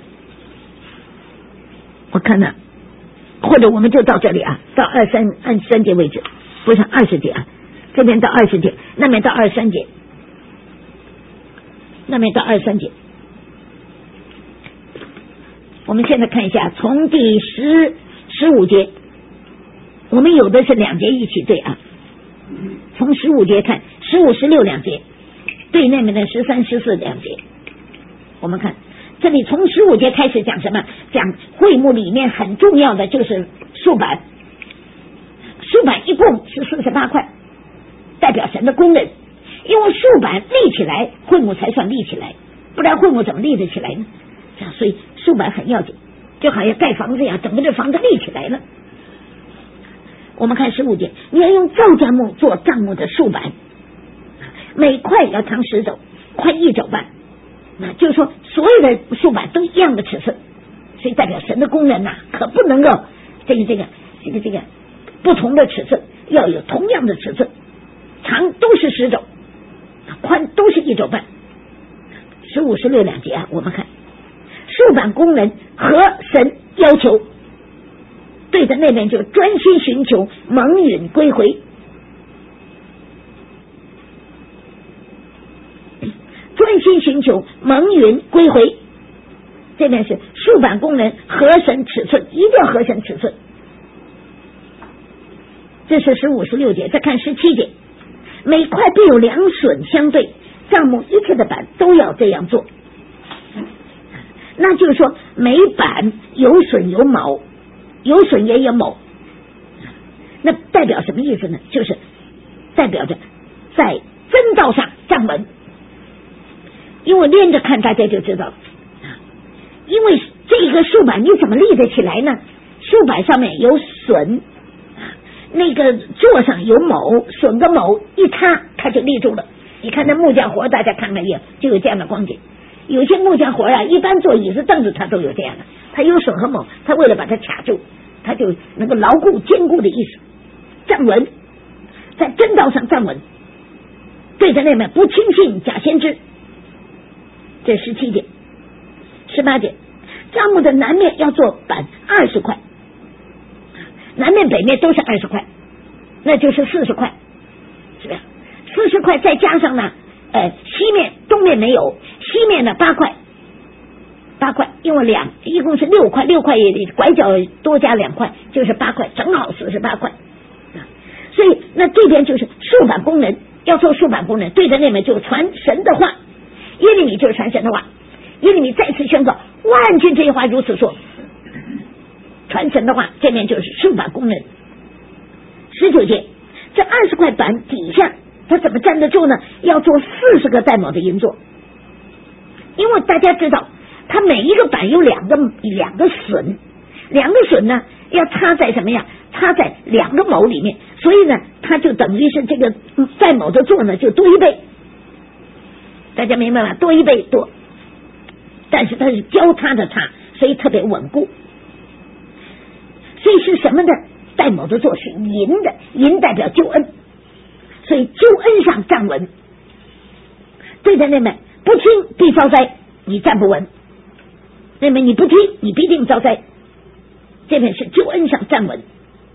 我看呢，或者我们就到这里啊，到23节为止，不是20节啊，这边到20节，那边到23节，那边到23节。我们现在看一下，从第15节，我们有的是2节一起对啊。从15节看，15、16两节，对那边的13、14两节。我们看这里从15节开始讲什么？讲会幕里面很重要的就是竖板，竖板一共是48块，代表神的功能。因为竖板立起来，会幕才算立起来，不然会幕怎么立得起来呢？这样，所以竖板很要紧，就好像盖房子一样，整个这房子立起来了。我们看15节，你要用皂荚木做帐幕的竖板，每块要长10肘，宽1肘半。那就是说，所有的竖板都一样的尺寸，所以代表神的功能可不能够这个不同的尺寸，要有同样的尺寸，长都是10肘，宽都是1肘半。15、16两节啊，我们看竖板功能和神要求。对着那边就专心寻求蒙允归回，专心寻求蒙允归回。这边是竖板功能合神尺寸，一定要合神尺寸。这是15、16节。再看17节，每块必有2榫相对，帐幕一切的板都要这样做。那就是说，每板有榫有卯，有榫也有卯，那代表什么意思呢？就是代表着在真道上站稳。因为连着看大家就知道了，因为这个竖板你怎么立得起来呢？竖板上面有榫，那个座上有卯，榫跟卯一插它就立住了。你看那木匠活，大家看没有，就有这样的光景。有些木匠活一般做椅子凳子他都有这样的，他有榫和卯，他为了把它卡住，他就能够牢固坚固的意思，站稳，在真道上站稳，对着那边不轻信假先知。这17节。18节，帐幕的南面要做板20块，南面北面都是20块，那就是40块，是不是？40块再加上呢西面东面没有，西面呢8块，因为一共是6块，6块也拐角多加2块，就是8块，正好48块。所以那这边就是竖板功能，要做竖板功能，对着那边就传神的话，耶利米就是传神的话，耶利米再次宣告万军这些话如此说，传神的话，这边就是竖板功能。19节，这20块板底下它怎么站得住呢？要做40个带卯的银座，因为大家知道它每一个板有两个榫，两个榫呢要插在什么呀？插在2个卯里面，所以呢它就等于是这个带卯的座呢就多1倍，大家明白吗？多1倍多，但是它是交叉的插，所以特别稳固。所以是什么的？带卯的座是银的，银代表救恩，所以救恩上站稳，对着那边不听必遭灾，你站不稳，那边你不听你必定遭灾，这边是救恩上站稳。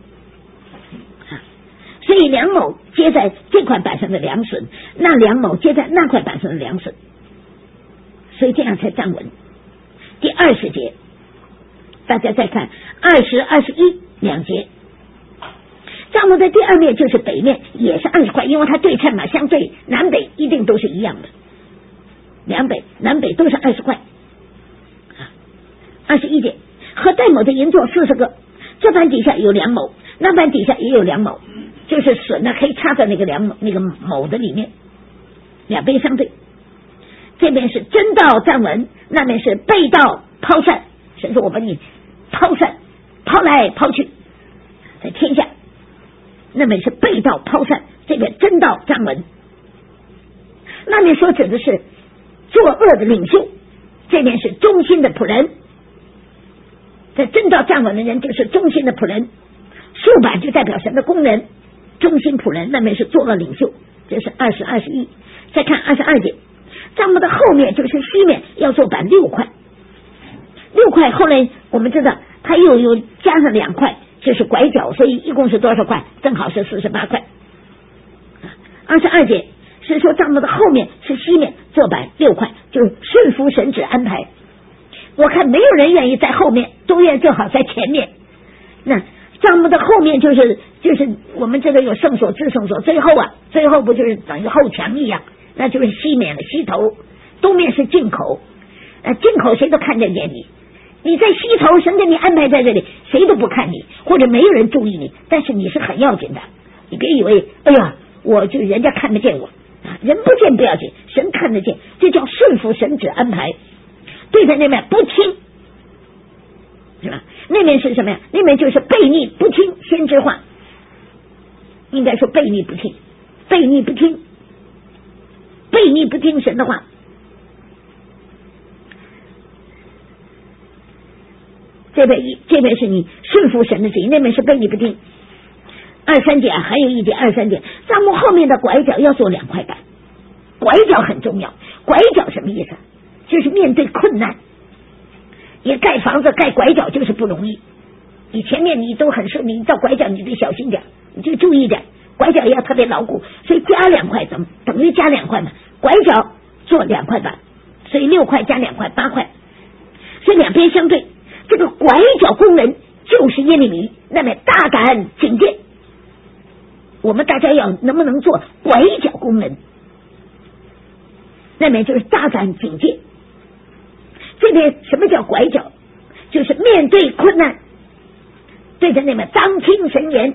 所以2卯接在这块板上的2榫，那2卯接在那块板上的2榫，所以这样才站稳。第20节，大家再看20、21两节，帐幕的第2面就是北面，也是20块，因为它对称嘛，相对南北一定都是一样的，南北都是20块。21节，和带卯的银座40个，这板底下有2卯，那板底下也有2卯， 就是笋呢可以插在那个某的里面，两边相对，这边是真道站稳，那边是背道抛散，神说我把你抛散，抛来抛去，在天下，那边是背道抛散，这边真道站稳。那边所指的是作恶的领袖，这边是忠心的仆人，在真道站稳的人就是忠心的仆人，竖板就代表神的工人，忠心仆人，那边是作恶领袖，这是20、21。再看22节，帐幕的后面就是西面要做板6块，6块后来我们知道它又加上2块，这是拐角，所以一共是多少块？正好是48块。22节是说帐幕的后面是西面做板6块，就是顺服神旨安排。我看没有人愿意在后面，都愿最好在前面。那帐幕的后面就是我们这个有圣所、至圣所，最后不就是等于后墙一样，那就是西面的西头，东面是进口，进口谁都看得见你在西头，神给你安排在这里，谁都不看你，或者没有人注意你，但是你是很要紧的。你别以为哎呀，我就人家看得见我人不见不要紧，神看得见，这叫顺服神旨安排。对着那边不听，是吧？那边是什么呀？那边就是悖逆不听先知话，应该说悖逆不听神的话。这边是你顺服神的旨意，那边是悖逆不听。23节还有一节23节，帐幕后面的拐角要做2块板，拐角很重要。拐角什么意思？就是面对困难，也盖房子盖拐角就是不容易。你前面你都很顺利，你到拐角你得小心点，你就注意点，拐角也要特别牢固。所以加2块等于加2块嘛，拐角做2块板，所以6块加2块8块，所以两边相对。这个拐角工人就是耶利米，那么大胆警戒。我们大家要能不能做拐角工人？那么就是大胆警戒。这边什么叫拐角？就是面对困难，对着那么当听神言。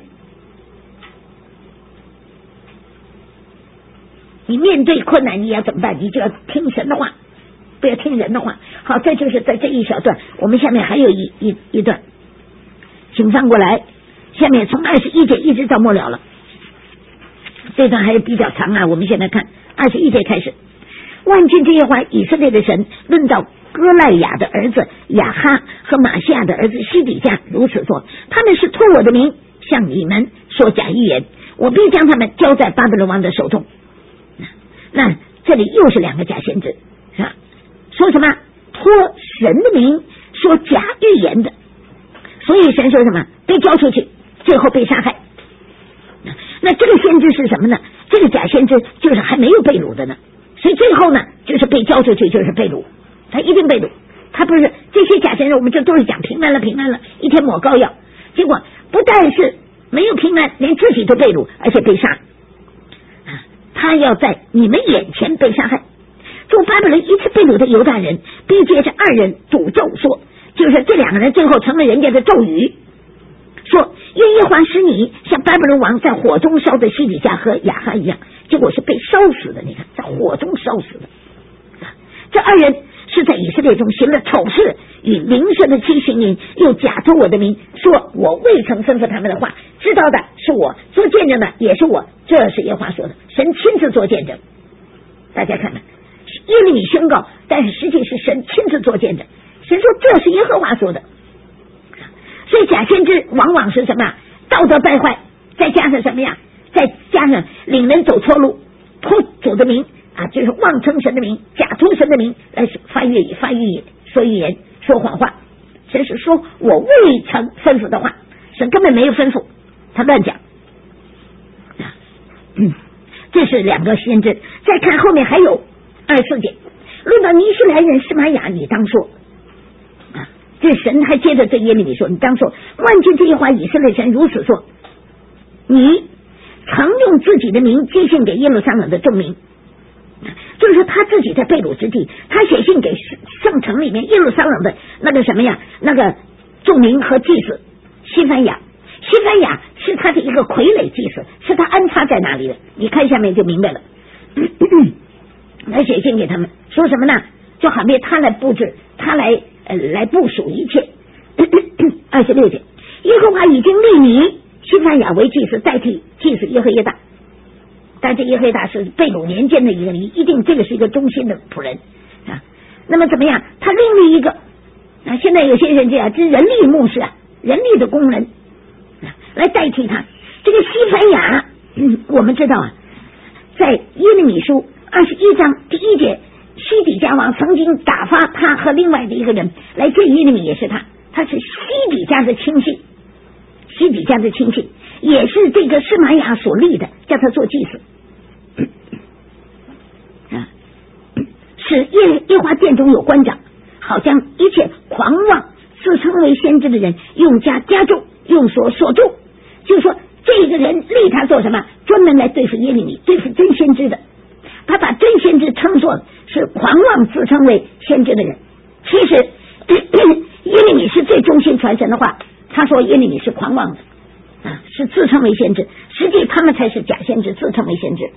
你面对困难，你要怎么办？你就要听神的话，不要听人的话。好，这就是在这一小段。我们下面还有一段，请翻过来。下面从21节一直到末了了，这段还比较长啊。我们现在看21节开始。万军之耶和华以色列的神论到歌赖雅的儿子亚哈和马西亚的儿子西底家如此说，他们是托我的名向你们说假预言，我必将他们交在巴比伦王的手中。那这里又是2个假先知，是吧？说什么托神的名说假预言的，所以神说什么被交出去，最后被杀害。那这个先知是什么呢？这个假先知就是还没有被掳的呢，所以最后呢就是被交出去，就是被掳，他一定被掳。他不是这些假先知，我们这都是讲平安了，一天抹膏药，结果不但是没有平安，连自己都被掳，而且被杀。他要在你们眼前被杀害。从巴比伦一次被掳的犹大人逼接着2人诅咒说，就是这2个人最后成了人家的咒语，说愿耶和华使你像巴比伦王在火中烧的西底家和亚哈一样，结果是被烧死的。你看在火中烧死的。这2人是在以色列中行了丑事，与邻舍的妻行淫，又假托我的名，说我未曾吩咐他们的话，知道的是我，做见证的也是我，这是耶和华说的，神亲自做见证。大家看看，耶利米宣告，但是实际是神亲自做见证，神说这是耶和华说的。所以假先知往往是什么？道德败坏，再加上什么呀？再加上领人走错路，托主的名就是妄称神的名，假托神的名来发预言，说预言，说谎话。神是说我未曾吩咐的话，神根本没有吩咐，他乱讲。这是2个先知。再看后面还有24节，论到尼西莱人示玛雅，你当说这神还接着对耶利米说，你当说万军之耶和华以色列神如此说，你曾用自己的名寄信给耶路撒冷的众民，就是说他自己在被掳之地，他写信给圣城里面耶路撒冷的那个什么呀，那个众民和祭司西番雅。西番雅是他的一个傀儡祭司，是你看下面就明白了。来写信给他们，说什么呢？就好比他来布置，他来部署一切。26节，耶和华已经立你西番雅为祭司，代替祭司耶和耶大。但这耶和耶大是被掳年间的一个，一定这个是一个忠心的仆人啊。那么怎么样？他另立一个啊，现在有些人这样，这人力牧师啊，人力的工人啊，来代替他。这个西番雅，我们知道啊，在耶利米书21章第1节，西底家王曾经打发他和另外的一个人来见耶利米，也是他是西底家的亲戚，西底家的亲戚也是这个示玛雅所立的，叫他做祭司啊，使耶和华殿中有官长，好将一切狂妄自称为先知的人用加重，用锁住。就是说这个人立他做什么？专门来对付耶利米，对付真先知的。他把真先知称作是狂妄自称为先知的人。其实耶利米是最忠心传神的话，他说耶利米是狂妄的啊，是自称为先知，实际他们才是假先知，自称为先知。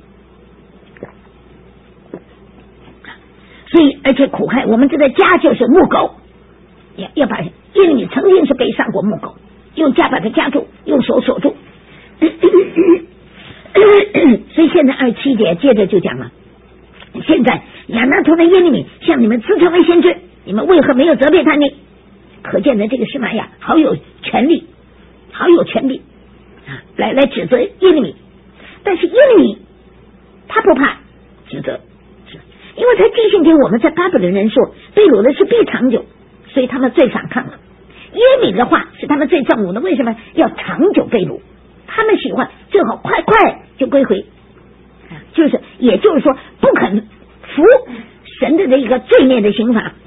所以而且苦害，我们这个家就是木狗，要把耶利米曾经是被上过木狗，用家把他夹住，用手锁住。所以现在27节接着就讲了，现在亚拿托的耶利米向你们自称为先知，你们为何没有责备他呢？可见的这个示玛雅好有权力啊，来指责耶利米。但是耶利米他不怕指责，因为他记性给我们在巴比伦人说被掳的是必长久，所以他们最反抗了。耶利米的话是他们最憎恶的，为什么要长久被掳？他们喜欢正好快就归回，也就是说不肯服神的这一个罪孽的刑罚。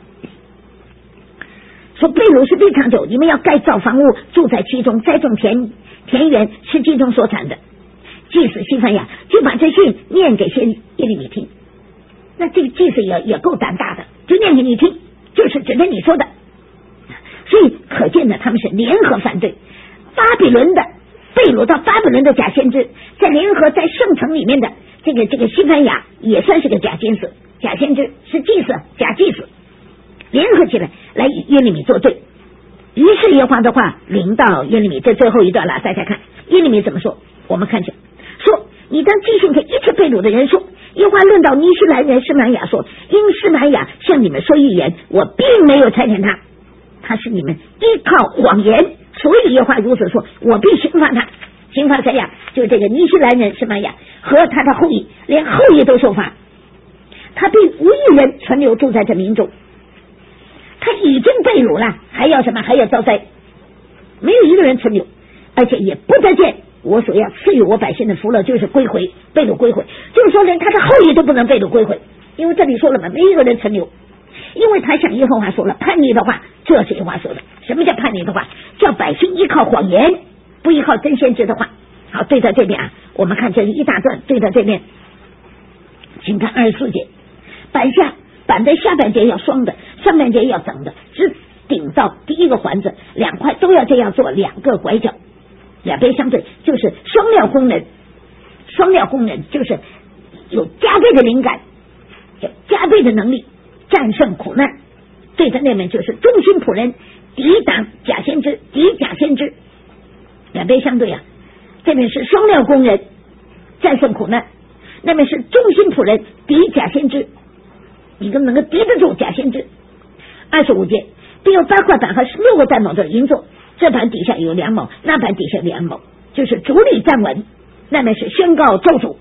说被掳是必长久，你们要盖造房屋，住在其中，栽种田园，吃其中所产的。祭司西番雅就把这信念给耶利米听，那这个祭司也够胆大的，就念给你听，就是指着你说的。所以可见的他们是联合反对巴比伦的被掳到巴比伦的假先知，在联合在圣城里面的这个西番雅也算是个假先知，是祭司，假祭司，联合起来与耶利米作对。于是耶和华的话临到耶利米，这最后一段了，大家看耶利米怎么说。我们看一下，说你当记性给一切被掳的人说，耶和华论到尼西兰人示玛雅说，因示玛雅向你们说预言，我并没有差遣他是你们依靠谎言，所以耶和华如此说，我必刑罚他。刑罚谁呀？就这个尼西兰人示玛雅和他的后裔，连后裔都受罚。他必无一人存留住在这民中，他已经被掳了，还要什么？还要遭灾，没有一个人存留，而且也不得见我所要赐予我百姓的福乐，就是归回，被掳归回，就是说连他的后裔都不能被掳归回，因为这里说了嘛，没一个人存留。因为他向耶和华说了叛逆的话，这是耶和华说的。什么叫叛逆的话？叫百姓依靠谎言，不依靠真先知的话。好，对在这边啊，我们看这一大段，对在这边，请看24节，板的下半截要双的，上半截要整的，只顶到第一个环子，两块都要这样做，两个拐角，两边相对，就是双料工人。双料工人就是有加倍的灵感，有加倍的能力，战胜苦难。对着那面就是忠心仆人，抵挡假先知，敌假先知，两边相对啊。这边是双料工人，战胜苦难，那边是忠心仆人，敌假先知，你能够敌得住假先知。25节，并有8块板和6个带卯的银座，这板底下有2卯，那板底下2卯，就是主力站稳，那边是宣告咒诅。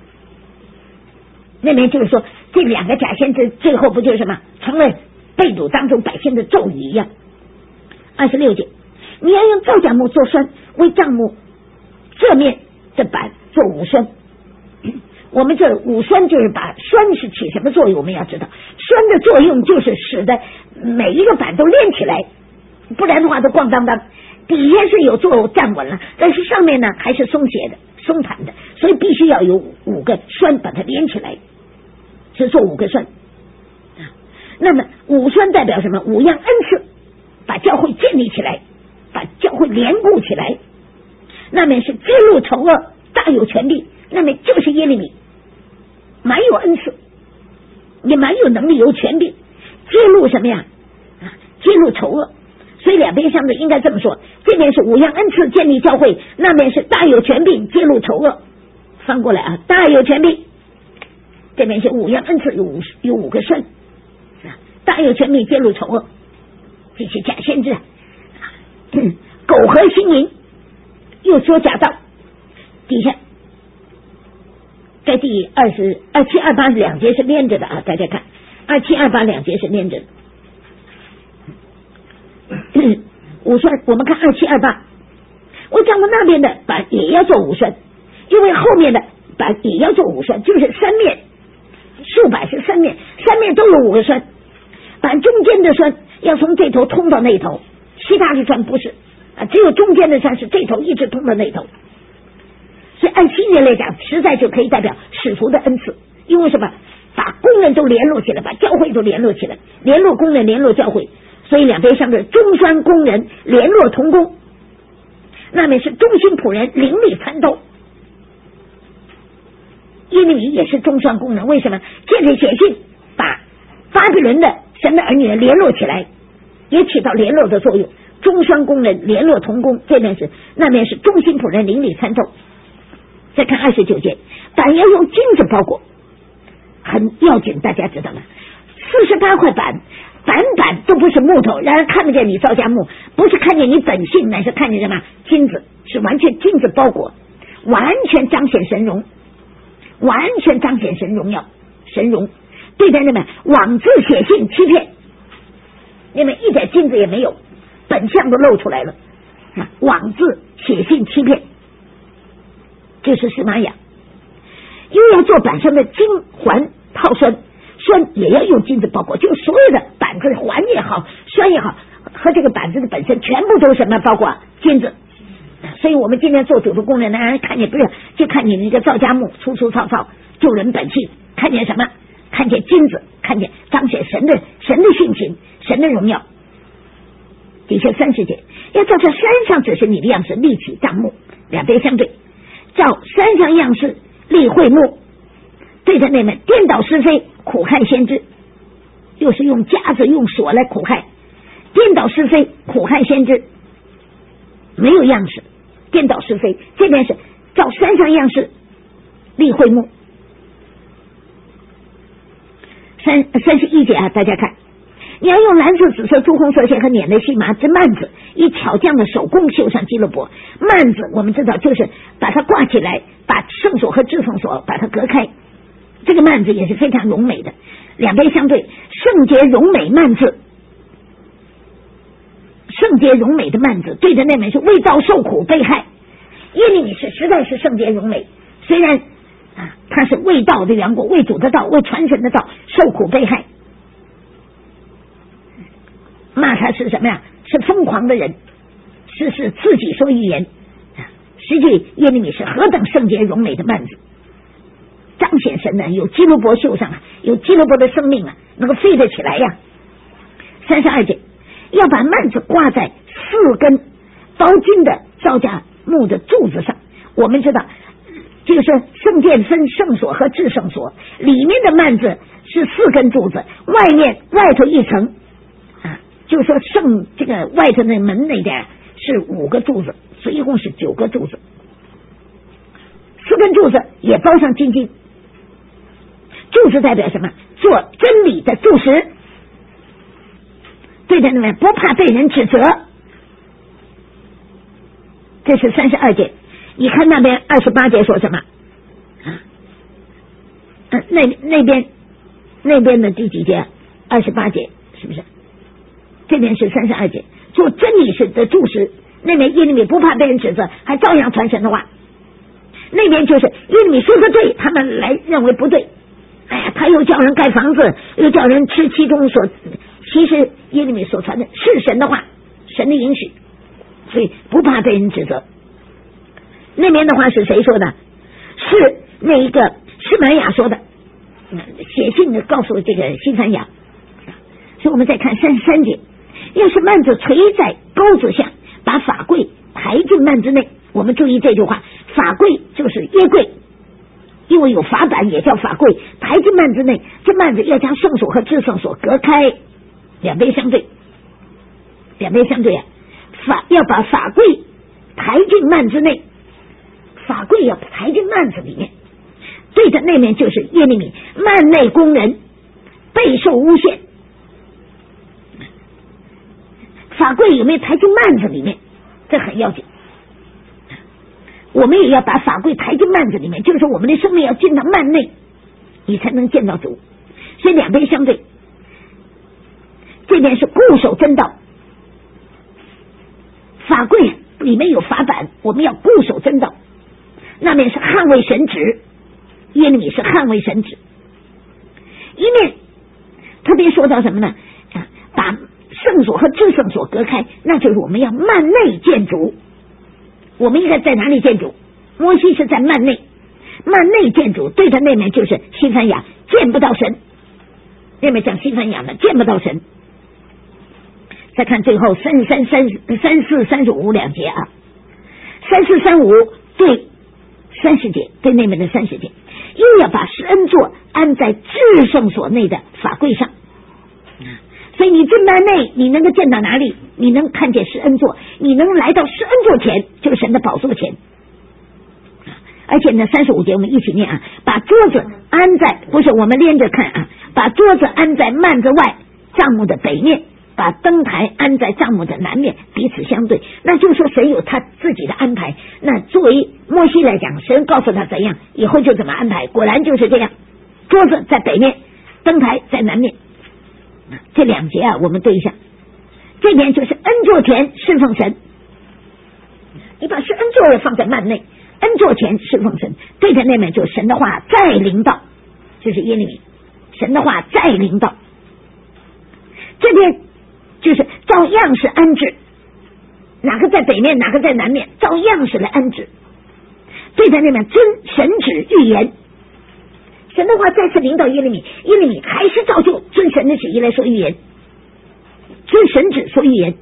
那边就是说这2个假先知最后不就是什么成了被掳当中百姓的咒语一样。26节，你要用皂荚木做栓，为帐幕这面的板做5栓。我们这5栓就是把栓是起什么作用，我们要知道栓的作用就是使得每一个板都连起来，不然的话都咣当当，底下是有做站稳了，但是上面呢还是松懈的松弹的，所以必须要有5个栓把它连起来，是做5个栓。那么5栓代表什么？5样恩赐，把教会建立起来，把教会连固起来。那面是揭露丑恶，大有权力， 那么就是耶利米蛮有恩赐，也蛮有能力，有权柄揭露什么呀？揭露丑恶。所以两边相对应该这么说，这边是五样恩赐建立教会，那边是大有权柄揭露丑恶。翻过来大有权柄，这边是五样恩赐，有5个孙，大有权柄揭露丑恶，这些假先知苟合行淫，又说假道。底下在第27、28两节是连着的大家看27、28两节是连着的。五孙，我们看27、28，我讲过那边的板也要做5孙，因为后面的板也要做5孙，就是3面，竖板是3面，3面都有5个孙，板中间的孙要从这头通到那头，其他的孙不是只有中间的孙是这头一直通到那头。所以按新约来讲，实在就可以代表使徒的恩赐，因为什么？把工人都联络起来，把教会都联络起来，联络工人，联络教会。所以两边相对，中专工人联络同工，那面是忠心仆人邻里参斗。耶利米也是中专工人，为什么？借着写信把巴比伦的神的儿女联络起来，也起到联络的作用。中专工人联络同工，这边是那边是忠心仆人邻里参斗。再看29节，板要用金子包裹，很要紧，大家知道吗？48块板都不是木头，让人看得见你造家木，不是看见你本性，乃是看见什么？金子，是完全金子包裹，完全彰显神荣，完全彰显神荣耀，神荣。对待那么枉自写信欺骗，那么一点金子也没有，本相都露出来了枉自写信欺骗，就是使玛雅。又要做板上的金环套栓，栓也要用金子包裹，就所有的板子环也好，栓也好，和这个板子的本身全部都是什么包裹？金子。所以我们今天做主的工人，让人看见不是就看见一个造家木粗粗糙糙，救人本性，看见什么？看见金子，看见彰显神的性情，神的荣耀。底下30节，要照这山上指示你的样式立起帐幕，两边相对，照山上样式立会幕，对着那们颠倒是非，苦害先知，又是用夹子用锁来苦害，颠倒是非，苦害先知，没有样式，颠倒是非。这边是照山上样式立会幕。31节大家看，你要用蓝色、紫色、朱红色线和捻的细麻之幔子，以巧匠的手工绣上基路伯。幔子我们知道就是把它挂起来，把圣所和至圣所把它隔开，这个幔子也是非常荣美的，两边相对，圣洁荣美幔子，圣洁荣美的幔子对着那面是为道受苦被害。耶利米是实在是圣洁荣美，虽然他是为道的缘故，为主的道，为传神的道受苦被害，骂他是什么呀？是疯狂的人，是自己说预言。实际耶利米是何等圣洁荣美的幔子，彰显神呢，有基路伯绣上有基路伯的生命能够飞得起来呀。32节，要把幔子挂在4根包金的造家木的柱子上。我们知道这个是圣殿分圣所和至圣所，里面的幔子是4根柱子，外头一层就是说这个外头那门那点是5个柱子，所以一共是9个柱子，4根柱子也包上金金。柱子代表什么？做真理的柱石，对着那边不怕被人指责。这是32节。你看那边28节说什么那边的第几节？28节是不是？这边是32节，做真理是的柱石。那边耶利米不怕被人指责，还照样传神的话。那边就是耶利米说的对，他们来认为不对。他又叫人盖房子，又叫人吃其中所，其实耶利米所传的是神的话，神的允许，所以不怕被人指责。那边的话是谁说的？是那一个示玛雅说的，写信的告诉这个西番雅。所以我们再看33节，要是幔子垂在钩子下，把法柜抬进幔子内。我们注意这句话，法柜就是约柜， 因为有法板也叫法柜，抬进幔子内，这幔子要将圣所和至圣所隔开，两边相对，两边相对啊，要把法柜抬进幔子内，法柜要抬进幔子里面，对着那面就是耶利米，幔内工人备受诬陷。法柜有没有抬进幔子里面，这很要紧。我们也要把法柜抬进幔子里面，就是说我们的生命要进到幔内，你才能见到主。所以两边相对，这边是固守真道，法柜里面有法版，我们要固守真道。那面是捍卫神旨，耶利米是捍卫神旨。一面特别说到什么呢？把圣所和至圣所隔开，那就是我们要幔内见主。我们应该在哪里见主？摩西是在幔内，幔内见主，对着那面就是西番雅，见不到神。那面讲西番雅呢，见不到神。再看最后33、34、35两节啊，34、35对30节，对那面的30节，又要把施恩座安在至圣所内的法柜上。所以你进幔内，你能够见到哪里？你能看见施恩座，你能来到施恩座前，就是神的宝座前。而且呢，35节我们一起念啊，把桌子安在，不是我们连着看啊，把桌子安在幔子外帐幕的北面，把灯台安在帐幕的南面，彼此相对。那就是说神有他自己的安排。那作为摩西来讲，神告诉他怎样，以后就怎么安排，果然就是这样。桌子在北面，灯台在南面。这两节啊，我们对一下。这边就是恩座前侍奉神，你把是恩座放在幔内，恩座前侍奉神，对着那面就神的话再临到，就是耶利米，神的话再临到。这边就是照样是安置，哪个在北面，哪个在南面，照样是来安置。对着那面遵神旨预言，神的话再次临到耶利米，耶利米还是照旧遵神的旨意来说预言，遵神旨说预言。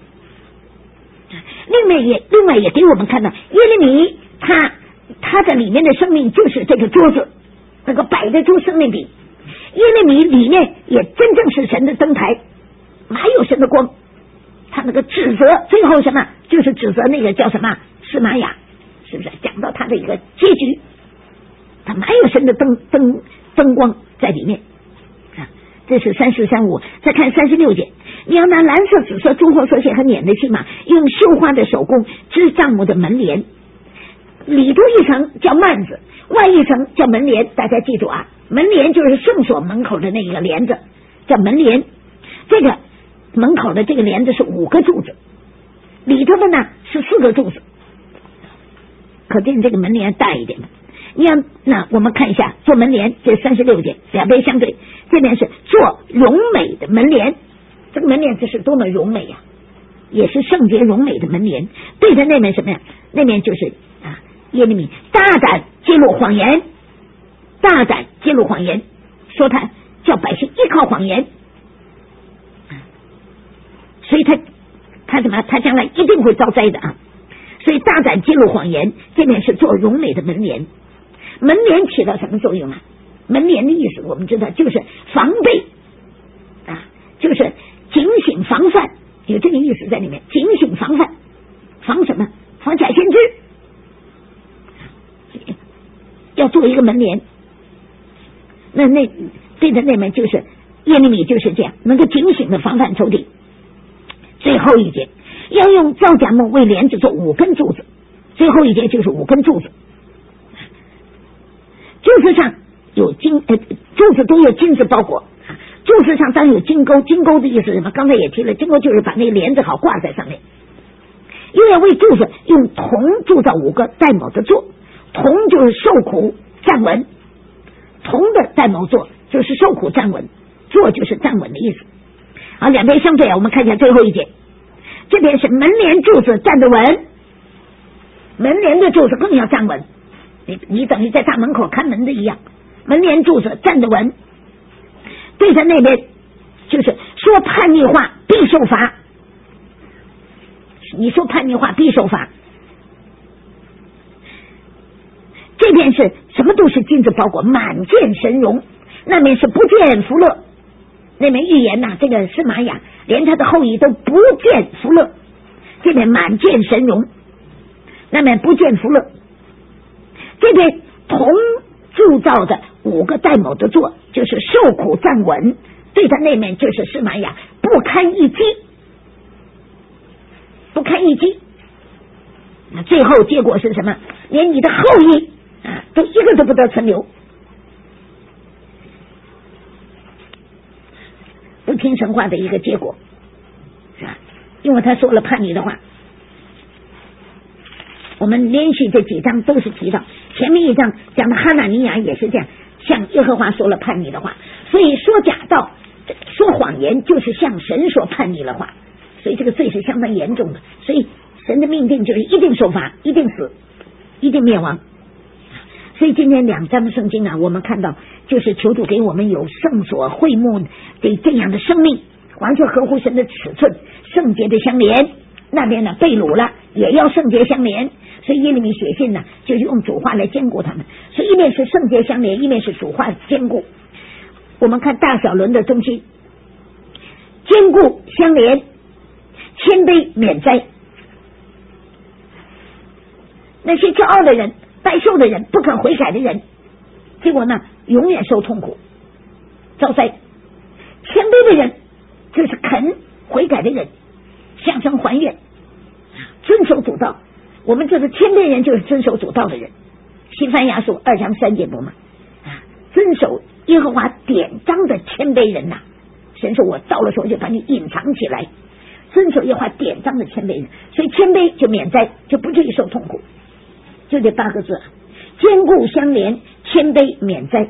另外也给我们看到，耶利米他的里面的生命就是这个桌子，那个摆得住生命笔。耶利米里面也真正是神的灯台，还有神的光。他那个指责最后什么，就是指责那个叫什么示玛雅，是不是讲到他的一个结局，他还有神的灯光在里面啊。这是34、35。再看36节，你要拿蓝色、紫色、朱红色线和捻的细麻，用绣花的手工织帐幕的门帘，里头一层叫幔子，外一层叫门帘。大家记住啊，门帘就是圣所门口的那个帘子，叫门帘。这个门口的这个帘子是5个柱子，里头的呢是4个柱子，可见这个门帘大一点的。那我们看一下做门帘，这36节两边相对，这边是做荣美的门帘，这个门帘这是多么荣美呀，也是圣洁荣美的门帘。对着那面什么呀？那面就是耶利米大胆揭露谎言，大胆揭露谎言，说他叫百姓依靠谎言，所以他什么？他将来一定会遭灾的啊！所以大胆揭露谎言，这面是做荣美的门帘。门帘起到什么作用啊？门帘的意思我们知道就是防备啊，就是警醒防范，有这个意思在里面。警醒防范，防什么？防假先知，要做一个门帘。那对着那面就是耶利米就是这样，能够警醒的防范仇敌。最后一节要用皂荚木为帘子做5根柱子，最后一节就是5根柱子。柱子上有柱子都有金子包裹，柱子上当有金钩，金钩的意思是什么？刚才也提了，金钩就是把那个帘子好挂在上面。又要为柱子用铜铸造5个带卯的座，铜就是受苦站稳，铜的带卯座就是受苦站稳，座就是站稳的意思。好，两边相对啊，我们看一下最后一节，这边是门帘柱子站得稳，门帘的柱子更要站稳，你等于在大门口看门的一样，门帘柱子站得稳。对着那边就是说叛逆话必受罚，你说叛逆话必受罚。 这边是什么都是金子包裹，满见神荣。那边是不见福乐，那边预言这个司玛雅连他的后裔都不见福乐，这边满见神荣，那边不见福乐。这边同铸造的5个戴某的座，就是受苦站稳，对他那面就是司玛雅不堪一击，不堪一击。那最后结果是什么？连你的后裔都一个都不得存留，不听神话的一个结果，是吧？因为他说了叛逆的话。我们连续这几章都是提到，前面一章讲的哈拿尼亚也是这样，向耶和华说了叛逆的话，所以说假道说谎言就是向神说叛逆的话，所以这个罪是相当严重的，所以神的命定就是一定受罚，一定死，一定灭亡。所以今天2章圣经我们看到就是求主给我们有圣所会幕的这样的生命，完全合乎神的尺寸，圣洁的相连。那边被掳了也要圣洁相连，所以耶利米写信就是用主话来兼顾他们，所以一面是圣洁相连，一面是主话兼顾。我们看大小轮的中心，兼顾相连，谦卑免灾。那些骄傲的人、拜寿的人、不肯悔改的人，结果永远受痛苦遭灾。谦卑的人就是肯悔改的人，向神还愿，遵守主道。我们这个谦卑人就是遵守主道的人。西番雅书2章3节不嘛？遵守耶和华典章的谦卑人神说我到了时候就把你隐藏起来，遵守耶和华典章的谦卑人，所以谦卑就免灾，就不至于受痛苦。就这8个字，坚固相连，谦卑免灾。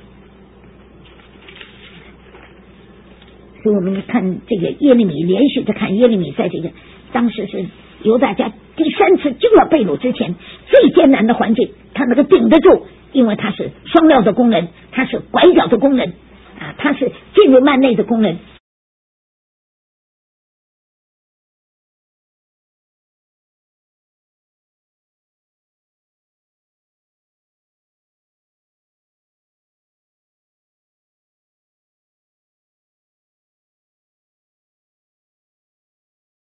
所以我们看这个耶利米，连续的看耶利米在这个当时是犹大家第3次就要被掳之前最艰难的环境，他能够顶得住，因为他是双料的工人，他是拐角的工人他是进入幔内的工人，